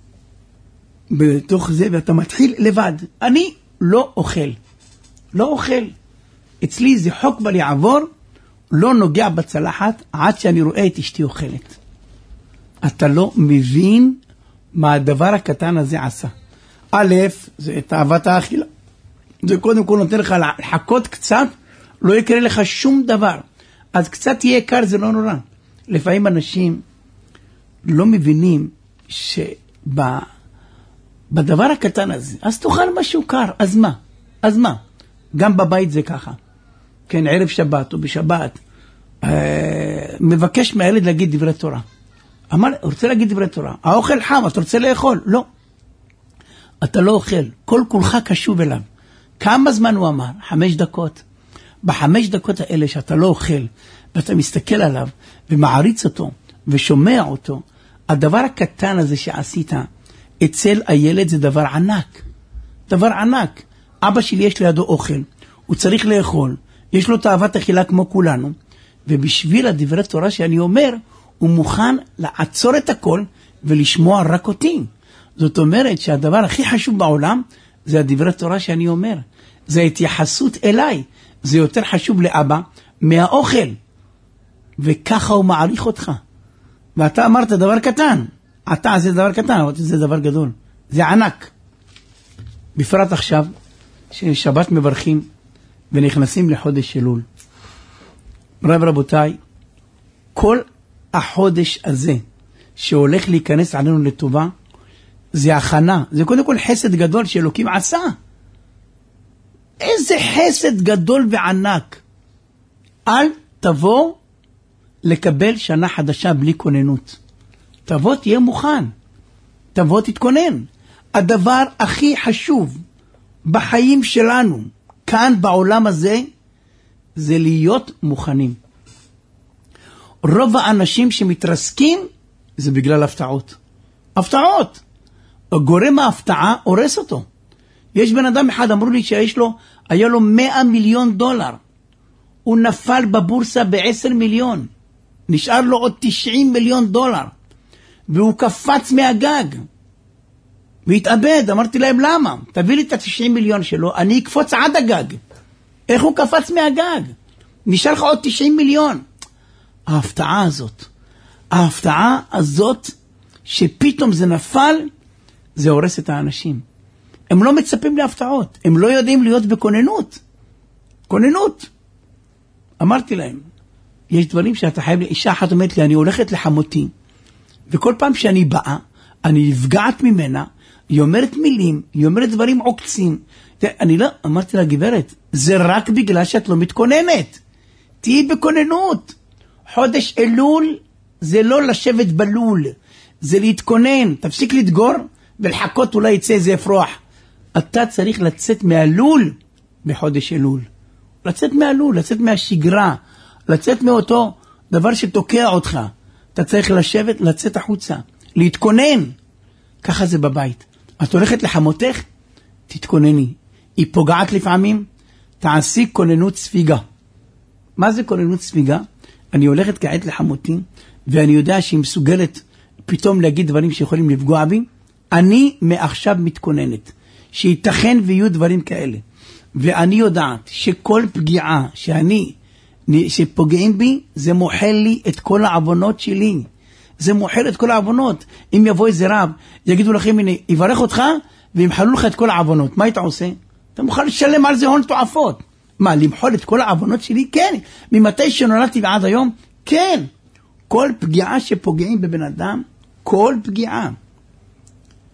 בתוך זה, ואתה מתחיל לבד, אני לא אוכל. לא אוכל. אצלי זה חוק בלעבור, לא נוגע בצלחת, עד שאני רואה את אשתי אוכלת. אתה לא מבין מה הדבר הקטן הזה עשה. א', זה תאוות האכילה. זה קודם כל נותן לך לחכות קצת, לא יקרה לך שום דבר. אז קצת יהיה קר, זה לא נורא. לפעמים אנשים לא מבינים שבדבר הקטן הזה, אז תאכל משהו קר, אז מה? אז מה? גם בבית זה ככה. כן, ערב שבת או בשבת, מבקש מהילד להגיד דברי תורה. אמר, רוצה להגיד דברי תורה. האוכל חם, אתה רוצה לאכול? לא. אתה לא אוכל, כל כולך קשוב אליו. כמה זמן הוא אמר? 5 דקות. ב5 דקות האלה שאתה לא אוכל, ואתה מסתכל עליו, ומעריץ אותו, ושומע אותו, הדבר הקטן הזה שעשית, אצל הילד זה דבר ענק. דבר ענק. אבא שלי יש לידו אוכל, הוא צריך לאכול, יש לו תאוות אכילה כמו כולנו, ובשביל הדברי תורה שאני אומר, הוא מוכן לעצור את הכל, ולשמוע רק אותי. זאת אומרת שהדבר הכי חשוב בעולם, זה הדברי תורה שאני אומר. זה התייחסות אליי. זה יותר חשוב לאבא מהאוכל. וככה הוא מעריך אותך. ואתה אמרת דבר קטן. אתה עשית דבר קטן, אבל זה דבר גדול. זה ענק. בפרט עכשיו, ששבת מברכים ונכנסים לחודש אלול. רבותיי, כל החודש הזה שהולך להיכנס עלינו לטובה, זה הכנה. זה קודם כל חסד גדול שאלוקים עשה. איזה חסד גדול וענק. אל תבוא לקבל שנה חדשה בלי כוננות. תבוא תהיה מוכן. תבוא תתכונן. הדבר הכי חשוב בחיים שלנו, כאן בעולם הזה, זה להיות מוכנים. רוב האנשים שמתרסקים, זה בגלל הפתעות. הפתעות. גורם ההפתעה הורס אותו. יש בן אדם אחד, אמרו לי היה לו $100 מיליון. הוא נפל בבורסה ב10 מיליון. נשאר לו עוד $90 מיליון. והוא קפץ מהגג. והתאבד. אמרתי להם, למה? תביא לי את ה90 מיליון שלו, אני אקפוץ עד הגג. איך הוא קפץ מהגג? נשאר לך עוד 90 מיליון. ההפתעה הזאת, שפתאום זה נפל, זה הורס את האנשים. הם לא מצפים להפתעות. הם לא יודעים להיות בכוננות. כוננות. אמרתי להם, יש דברים שאתה חייב, אישה אחת אומרת לי, אני הולכת לחמותי, וכל פעם שאני באה, אני נפגעת ממנה, היא אומרת מילים, היא אומרת דברים עוקצים. אני לא, אמרתי לה, גברת, זה רק בגלל שאת לא מתכוננת. תהי בכוננות. חודש אלול זה לא לשבת בלול, זה להתכונן. תפסיק לדגור ולחכות אולי יצא איזה אפרוח. אתה צריך לצאת מהלול בחודש אלול. לצאת מהלול, לצאת מהשגרה, לצאת מאותו דבר שתוקע אותך. אתה צריך לשבת, לצאת החוצה, להתכונן. ככה זה בבית. את הולכת לחמותך, תתכונני. היא פוגעת לפעמים, תעשי כוננות ספיגה. מה זה כוננות ספיגה? אני הולכת כעת לחמותי, ואני יודע שהיא מסוגלת פתאום להגיד דברים שיכולים לפגוע בי. אני מעכשיו מתכוננת, שיתכן ויהיו דברים כאלה. ואני יודעת שכל פגיעה שפוגעים בי, זה מוחל לי את כל העוונות שלי. זה מוחל את כל העוונות. אם יבוא איזה רב, יגידו לכם, הנה, יברך אותך, וימחלו לך את כל העוונות. מה היית עושה? אתה מוכן לשלם על זה הון תועפות. מה, למחול את כל העוונות שלי? כן. ממתי שנולדתי ועד היום? כן. כל פגיעה שפוגעים בבן אדם, כל פגיעה.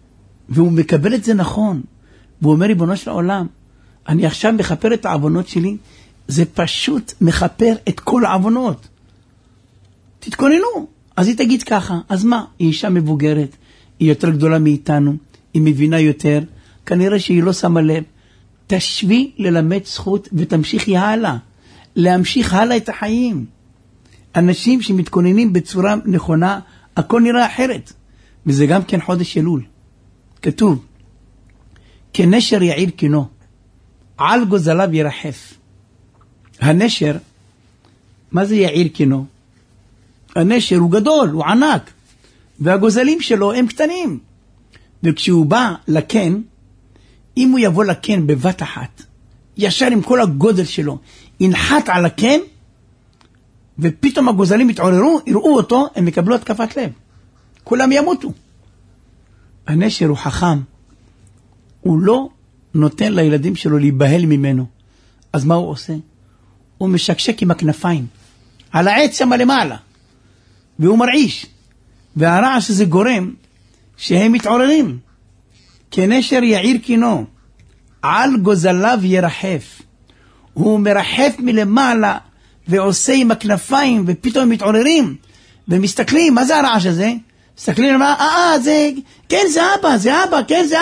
והוא מקבל את זה נכון. והוא אומר, ריבונו של העולם, אני עכשיו מחפר את העוונות שלי, זה פשוט מחפר את כל העוונות. תתכוננו. אז היא תגיד ככה, אז מה? היא אישה מבוגרת, היא יותר גדולה מאיתנו, היא מבינה יותר, כנראה שהיא לא שמה לב. תשבי ללמד זכות ותמשיכי הלאה. להמשיך הלאה את החיים. אנשים שמתכוננים בצורה נכונה, הכל נראה אחרת. וזה גם כן חודש אלול. כתוב, כנשר יעיר קינו, על גוזליו ירחף. הנשר, מה זה יעיר קינו? הנשר הוא גדול, הוא ענק, והגוזלים שלו הם קטנים. וכשהוא בא לקן, אם הוא יבוא לקן בבת אחת, ישר עם כל הגודל שלו, ינחת על הקן, ופתאום הגוזלים יתעוררו, יראו אותו, הם יקבלו התקפת לב. כולם ימותו. הנשר הוא חכם. הוא לא נותן לילדים שלו להיבהל ממנו. אז מה הוא עושה? הוא משקשק עם הכנפיים. על העץ שם למעלה. והוא מרעיש. והרעש הזה גורם שהם מתעוררים. כנשר יעיר קינו. על גוזליו ירחף. הוא מרחף מלמעלה ועושה עם הכנפיים ופתאום הם מתעוררים ומסתכלים, מה זה הרעש הזה? מסתכלים למה, זה, כן זה אבא, כן זה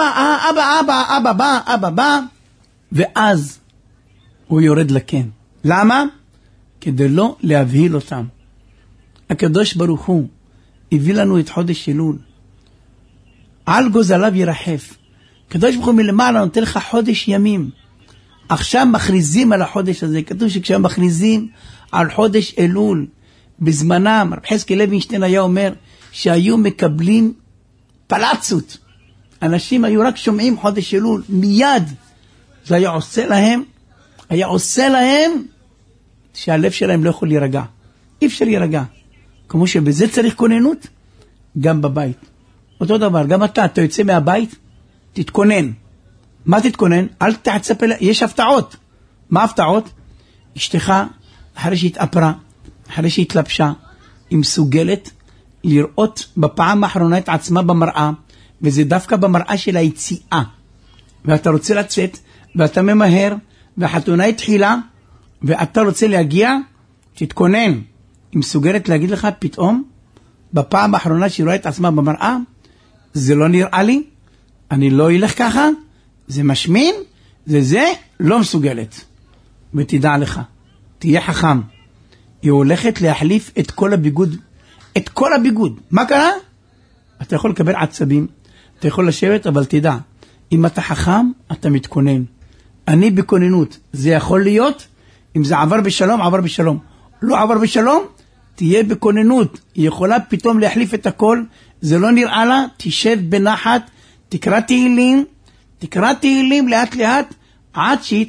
אבא בא, ואז הוא יורד לקן. למה? כדי לא להבהיל אותם. הקדוש ברוך הוא הביא לנו את חודש אלול. על גוזליו ירחף. הקדוש ברוך הוא מלמעלה נותן לך חודש ימים. עכשיו מכריזים על החודש הזה. כתוב שכשהם מכריזים על חודש אלול, בזמנם, רב חזקאל לוינשטיין היה אומר, שהיו מקבלים פלצות. אנשים היו רק שומעים חודש אלול, מיד. זה היה עושה להם, שהלב שלהם לא יכול להירגע. אי אפשר להירגע. כמו שבזה צריך כוננות, גם בבית. אותו דבר, גם אתה יוצא מהבית, תתכונן. מה תתכונן? אל תעצפ, יש הפתעות. מה הפתעות? אשתך, אחרי שהתאפרה, אחרי שהתלבשה, היא מסוגלת לראות בפעם האחרונה את עצמה במראה, וזה דווקא במראה של היציאה. ואתה רוצה לצאת, ואתה ממהר, והחתונה התחילה, ואתה רוצה להגיע, תתכונן. היא מסוגלת להגיד לך פתאום, בפעם האחרונה שהיא רואה את עצמה במראה, זה לא נראה לי, אני לא אלך ככה, זה משמין, זה לא מסוגלת. ותדע לך, תהיה חכם. היא הולכת להחליף את כל הביגוד. את כל הביגוד. מה קרה? אתה יכול לקבל עצבים, אתה יכול לשבת, אבל תדע, אם אתה חכם, אתה מתכונן. אני בכוננות. זה יכול להיות, אם זה עבר בשלום, עבר בשלום. לא עבר בשלום, תהיה בכוננות. היא יכולה פתאום להחליף את הכל, זה לא נראה לה, תשב בנחת, תקרא תהילים לאט לאט, עד שהיא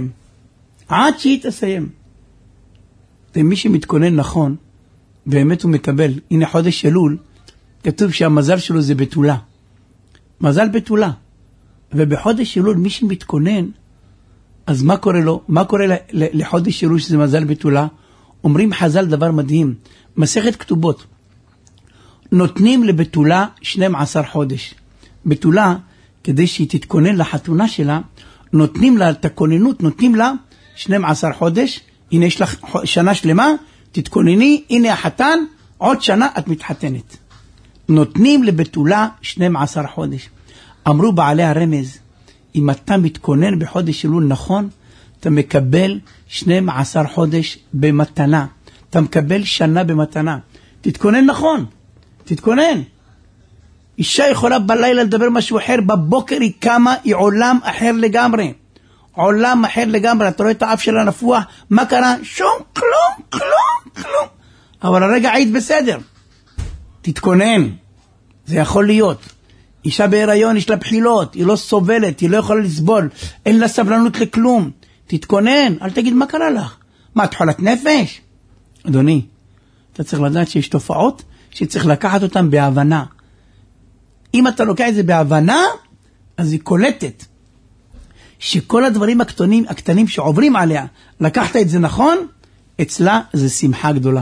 תסיים. ומי שמתכונן נכון, באמת הוא מקבל. הנה חודש אלול, כתוב שהמזל שלו זה בתולה. מזל בתולה. ובחודש אלול מי שמתכונן, אז מה קורה לו? מה קורה לחודש אלול שזה מזל בתולה? אומרים חז"ל דבר מדהים. מסכת כתובות. נותנים לבתולה 12 חודש. בתולה, כדי שהיא תתכונן לחתונה שלה, נותנים לה את הכוננות, נותנים לה 12 חודש. הנה יש לך שנה שלמה, תתכונני, הנה החתן, עוד שנה את מתחתנת. נותנים לבתולה 12 חודש. אמרו בעלי הרמז, אם אתה מתכונן בחודש אלול נכון, אתה מקבל 12 חודש במתנה. אתה מקבל שנה במתנה. תתכונן נכון, תתכונן. אישה יכולה בלילה לדבר משהו אחר, בבוקר היא קמה, היא עולם אחר לגמרי. עולם אחר לגמרי, אתה רואה את האף שלה נפוח, מה קרה? שום, כלום. אבל הרגע היית בסדר. תתכונן, זה יכול להיות. אישה בהיריון, יש לה בחילות, היא לא סובלת, היא לא יכולה לסבול, אין לה סבלנות לכלום. תתכונן, אל תגיד מה קרה לך. מה, את חולת נפש? אדוני, אתה צריך לדעת שיש תופעות שצריך לקחת אותן בהבנה. אם אתה לוקח את זה בהבנה, אז היא קולטת. שכל הדברים הקטנים שעוברים עליה, לקחת את זה נכון, אצלה זה שמחה גדולה.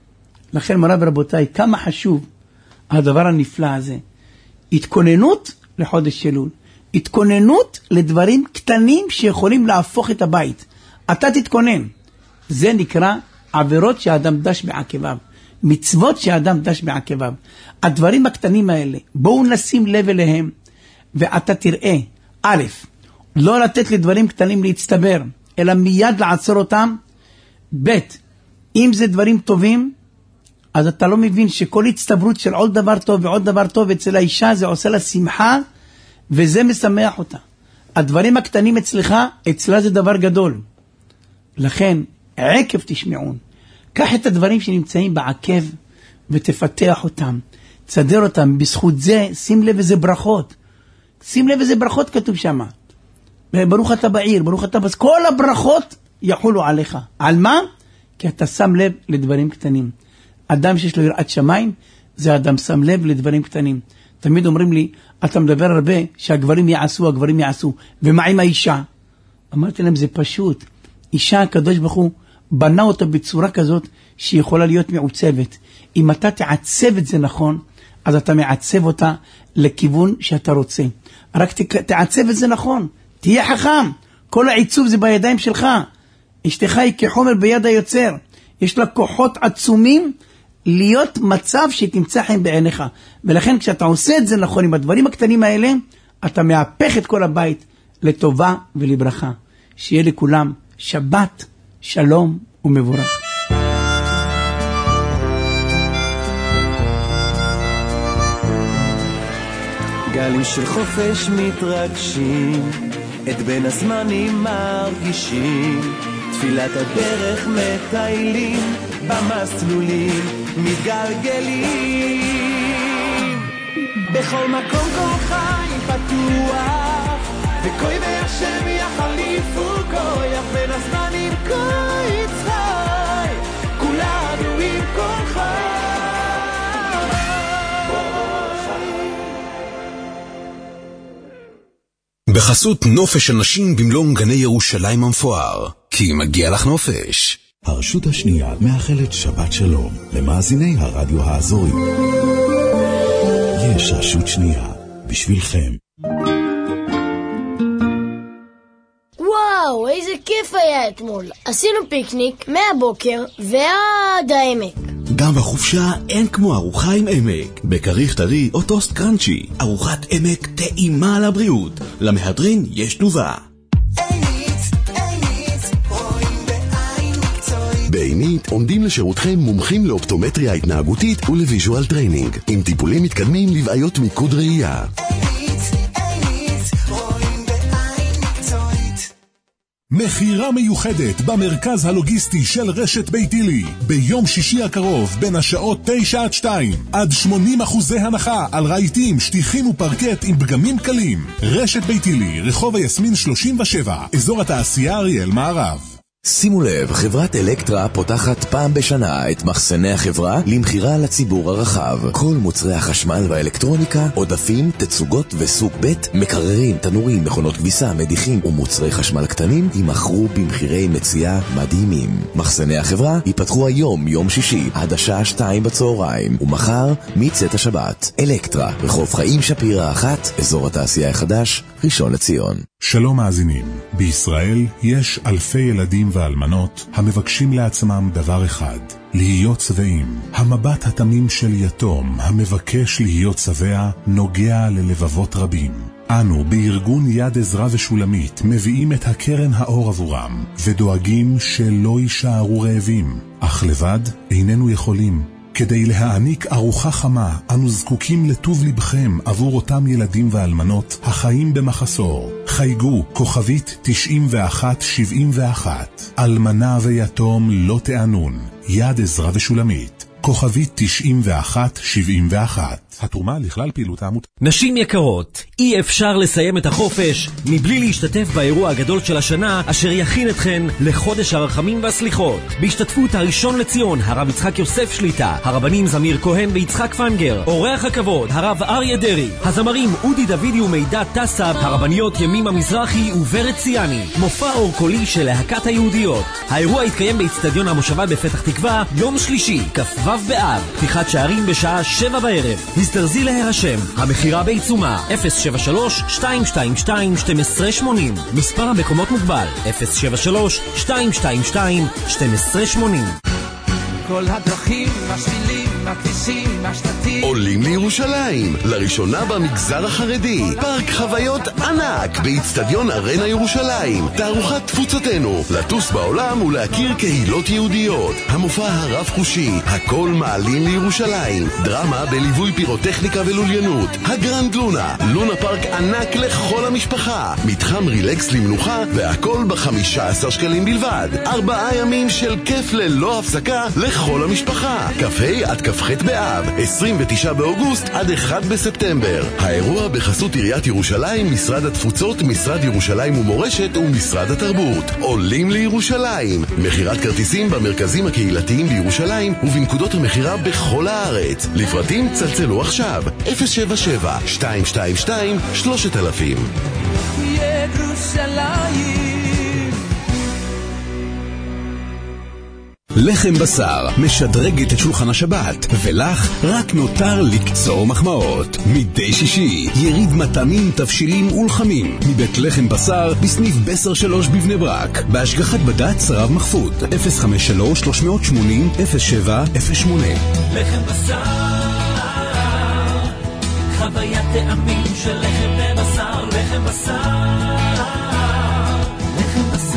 לכן מרב ורבותיי, כמה חשוב הדבר הנפלא הזה. התכוננות לחודש אלול. התכוננות לדברים קטנים שיכולים להפוך את הבית. אתה תתכונן. זה נקרא עבירות שהאדם דש בעקביו. מצוות שהאדם דש בעקביו. הדברים הקטנים האלה, בואו נשים לב אליהם, ואתה תראה, א', לא לתת לדברים קטנים להצטבר, אלא מיד לעצור אותם. ב', אם זה דברים טובים, אז אתה לא מבין שכל הצטברות של עוד דבר טוב ועוד דבר טוב אצל האישה, זה עושה לה שמחה, וזה משמח אותה. הדברים הקטנים אצלה זה דבר גדול. לכן, עקב תשמעון. קח את הדברים שנמצאים בעקב, ותפתח אותם. תסדר אותם. בזכות זה, שים לב איזה ברכות. שים לב איזה ברכות כתוב שם. ברוך אתה בעיר, ברוך אתה בס... כל הברכות יחולו עליך. על מה? כי אתה שם לב לדברים קטנים. אדם שיש לו יראת שמיים, זה אדם שם לב לדברים קטנים. תמיד אומרים לי, אתה מדבר הרבה שהגברים יעשו, הגברים יעשו. ומה עם האישה? אמרתי להם, זה פשוט. אישה, הקדוש ברוך הוא, בנה אותה בצורה כזאת שהיא יכולה להיות מעוצבת. אם אתה תעצב את זה נכון, אז אתה מעצב אותה לכיוון שאתה רוצה. רק תעצב את זה נכון. תהיה חכם. כל העיצוב זה בידיים שלך. אשתך היא כחומר ביד היוצר. יש לה כוחות עצומים להיות מצב שתמצא חן בעיניך. ולכן כשאתה עושה את זה נכון עם הדברים הקטנים האלה, אתה מהפך את כל הבית לטובה ולברכה. שיהיה לכולם שבת, שלום ומבורך. גלים של חופש מתרגשים, את בין הזמנים מרגישים, תפילת הדרך מטיילים, במסלולים מתגלגלים. בכל מקום כל חי פתוח, וכוי והשם יחליפו כוח, בין הזמנים כוי צחי, כולנו עם כל חי. בחסות נופש הנשים במלון גני ירושלים המפואר, כי מגיע לך נופש. הרשות השנייה מאחלת שבת שלום למאזיני הרדיו האזורי. יש רשות שנייה בשבילכם. וואו, איזה כיף היה אתמול. עשינו פיקניק מהבוקר ועד העמק. גם בחופשה אין כמו ארוחה עם עמק. בכריך טרי או טוסט קרנצ'י. ארוחת עמק טעימה על הבריאות. למהדרין יש תנובה. בעינית עומדים לשירותכם מומחים לאופטומטריה התנהגותית ולוויז'ואל טריינינג, עם טיפולים מתקדמים לבעיות מיקוד ראייה. מחירה מיוחדת במרכז הלוגיסטי של רשת ביתילי. ביום שישי הקרוב בין השעות 9 עד 2 עד 80% הנחה על רהיטים, שטיחים ופרקט עם פגמים קלים. רשת ביתילי, רחוב היסמין 37, אזור התעשייה אריאל מערב. שימו לב, חברת אלקטרה פותחת פעם בשנה את מחסני החברה למחירה לציבור הרחב. כל מוצרי החשמל והאלקטרוניקה, עודפים, תצוגות וסוג ב', מקררים, תנורים, מכונות כביסה, מדיחים ומוצרי חשמל קטנים יימכרו במחירי מציאה מדהימים. מחסני החברה ייפתחו היום, יום שישי, עד השעה 2 בצהריים, ומחר מצאת השבת. אלקטרה, רחוב חיים שפירא 1, אזור התעשייה החדש, ראשון לציון. שלום מאזינים, בישראל יש אלפי ילדים ואלמנות המבקשים לעצמם דבר אחד, להיות שבעים. המבט התמים של יתום המבקש להיות שבע נוגע ללבבות רבים. אנו בארגון יד עזרא ושולמית מביאים את הקרן האור עבורם ודואגים שלא יישארו רעבים, אך לבד איננו יכולים. כדי להעניק ארוחה חמה, אנו זקוקים לטוב לבכם עבור אותם ילדים ואלמנות החיים במחסור. חייגו כוכבית 9171. אלמנה ויתום לא תענון. יד עזרא ושולמית. כוכבית 9171. התרומה לכלל פעילות העמותה. נשים יקרות, אי אפשר לסיים את החופש מבלי להשתתף באירוע הגדול של השנה אשר יכין אתכן לחודש הרחמים והסליחות. בהשתתפות הראשון לציון, הרב יצחק יוסף שליטה, הרבנים זמיר כהן ויצחק פנגר, אורח הכבוד, הרב אריה דרי, הזמרים אודי דוידי ומידע טסב, הרבניות ימימה מזרחי וברת ציאני, מופע אור קולי של להקת היהודיות. האירוע יתקיים באצטדיון המושבה בפתח תקווה יום שלישי, כ"ו באב, פתיחת שערים בשעה 7 בערב. הזדרזי להירשם, המחירה בעיצומה. 073-222-1280. מספר המקומות מוגבל, 073-222-1280. כל הדרכים, השבילים, הכבישים, השלטים עולים לירושלים, לראשונה במגזר החרדי. פארק חוויות ענק באצטדיון ארנה ירושלים. תערוכת תפוצתנו, לטוס בעולם ולהכיר קהילות יהודיות. המופע הרב חושי, הכל מעלים לירושלים. דרמה בליווי פירוטכניקה ולוליינות. הגרנד לונה, לונה פארק ענק לכל המשפחה. מתחם רילקס למנוחה, והכל ב-15 שקלים בלבד. 4 ימים של כיף ללא הפסקה לכל המשפחה. כ"ה עד כ"ח באב, 29 באוגוסט עד 1 בספטמבר. האירוע בחסות עיריית ירושלים, משרד התפוצות, משרד ירושלים ומורשת ומשרד התרבות. עולים לירושלים. מחירת כרטיסים במרכזים הקהילתיים בירושלים ובנקודות המחירה בכל הארץ. לפרטים צלצלו עכשיו 077-222-3000. ירושלים. לחם בשר משדרגת את שולחן השבת, ולך רק נותר לקצור מחמאות. מדי שישי יריד מטעמים, תבשילים ולחמים מבית לחם בשר בסניף בסר 3 בבני ברק, בהשגחת בד"ץ רב מחפוד. 053-380-0708. לחם בשר, חוויית טעמים של לחם בבשר. לחם בשר, לחם בשר.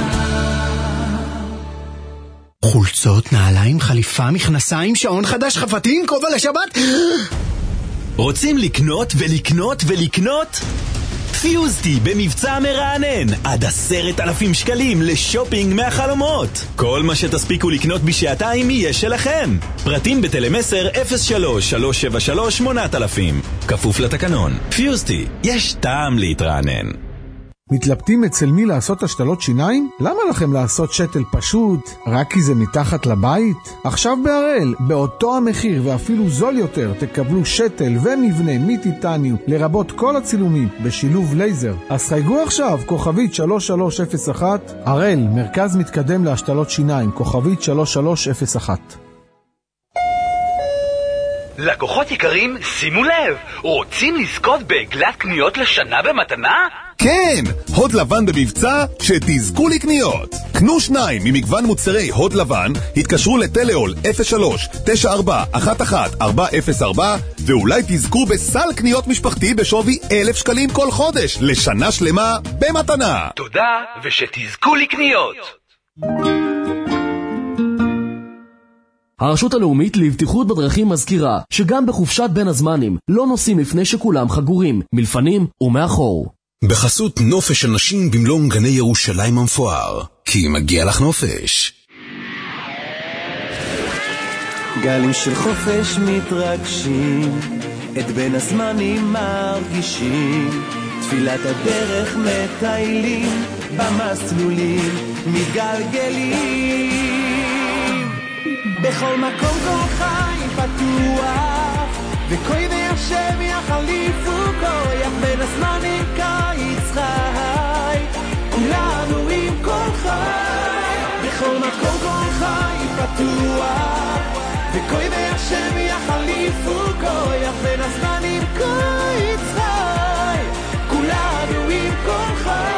חולצות, נעליים, חליפה, מכנסיים, שעון חדש, חפתים, כובע לשבת. רוצים לקנות ולקנות ולקנות? פיוזטי במבצע מרענן, עד 10,000 שקלים לשופינג מהחלומות. כל מה שתספיקו לקנות בשעתיים יהיה שלכם. פרטים בטלמסר 03-373-8000. כפוף לתקנון. פיוזטי, יש טעם להתרענן. מתלבטים אצל מי לעשות השתלות שיניים? למה לכם לעשות שתל פשוט? רק כי זה מתחת לבית? עכשיו בהראל, באותו המחיר ואפילו זול יותר, תקבלו שתל ומבנה מטיטניום, לרבות כל הצילומים, בשילוב לייזר. אז חייגו עכשיו, כוכבית 3301. הראל, מרכז מתקדם להשתלות שיניים, כוכבית 3301. לקוחות יקרים, שימו לב, רוצים לזכות בעגלת קניות לשנה במתנה? כן, הוד לבן במבצע, שתזכו לקניות. קנו 2 ממגוון מוצרי הוד לבן, התקשרו לטלאול 03-9411-404 ואולי תזכו בסל קניות משפחתי בשווי 1,000 שקלים כל חודש, לשנה שלמה במתנה. תודה, ושתזכו לקניות. הרשות הלאומית לבטיחות בדרכים מזכירה שגם בחופשת בין הזמנים לא נוסעים לפני שכולם חגורים, מלפנים ומאחור. בחסות נופש של נשים במלון גני ירושלים המפואר, כי מגיע לך נופש. גלים של חופש מתרגשים, את בין הזמנים מרגישים, תפילת הדרך מטיילים, במסלולים מתגלגלים. בכל מקום כל חי פתוח, וכוי והשם יחליפו כוח, בין הזמנים קיץ חי, כולנו עם כל חי. בכל מקום כל חי פתוח, וכוי והשם יחליפו כוח, בין הזמנים קיץ חי, כולנו עם כל חי.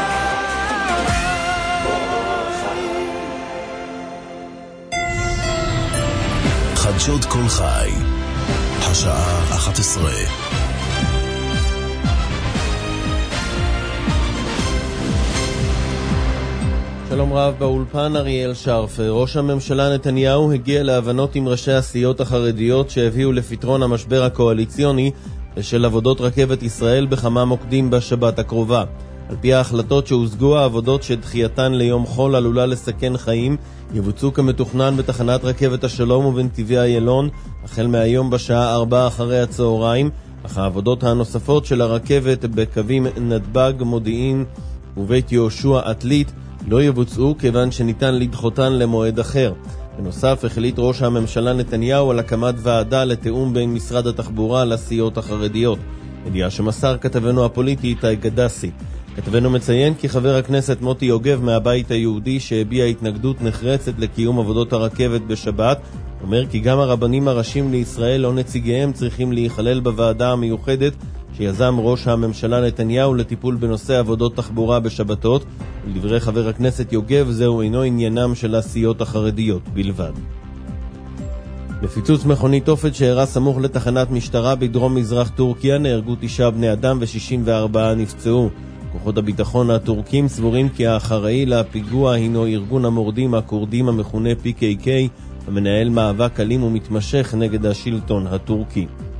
חדשות כל חי, השעה 11. שלום רב, באולפן אריאל שרף. ראש הממשלה נתניהו הגיע להבנות עם ראשי הסיעות החרדיות שהביאו לפתרון המשבר הקואליציוני של עבודות רכבת ישראל בכמה מוקדים בשבת הקרובה. על פי ההחלטות שהושגו, העבודות שדחייתן ליום חול עלולה לסכן חיים יבוצעו כמתוכנן בתחנת רכבת השלום ובנתיבי איילון החל מהיום בשעה 4 אחרי הצהריים, אך העבודות הנוספות של הרכבת בקווים נתב"ג, מודיעין ובית יהושע עתלית לא יבוצעו כיוון שניתן לדחותן למועד אחר. בנוסף, החליט ראש הממשלה נתניהו על הקמת ועדה לתאום בין משרד התחבורה לסיעות החרדיות. ידיעה שמסר כתבנו הפוליטי איתי גדסי. כתבנו מציין כי חבר הכנסת מוטי יוגב מהבית היהודי שהביע התנגדות נחרצת לקיום עבודות הרכבת בשבת, אומר כי גם הרבנים הראשיים לישראל או נציגיהם צריכים להיכלל בוועדה המיוחדת שיזם ראש הממשלה נתניהו לטיפול בנושא עבודות תחבורה בשבתות. לדברי חבר הכנסת יוגב, זהו אינו עניינם של הסיעות החרדיות בלבד. בפיצוץ מכונית תופת שאירע סמוך לתחנת משטרה בדרום מזרח טורקיה נהרגו 9 בני אדם ו64 נפצעו. כוחות הביטחון הטורקים סבורים כי האחראי לפיגוע הינו ארגון המורדים הכורדים המכונה PKK, המנהל מאבק אלים ומתמשך נגד השלטון הטורקי.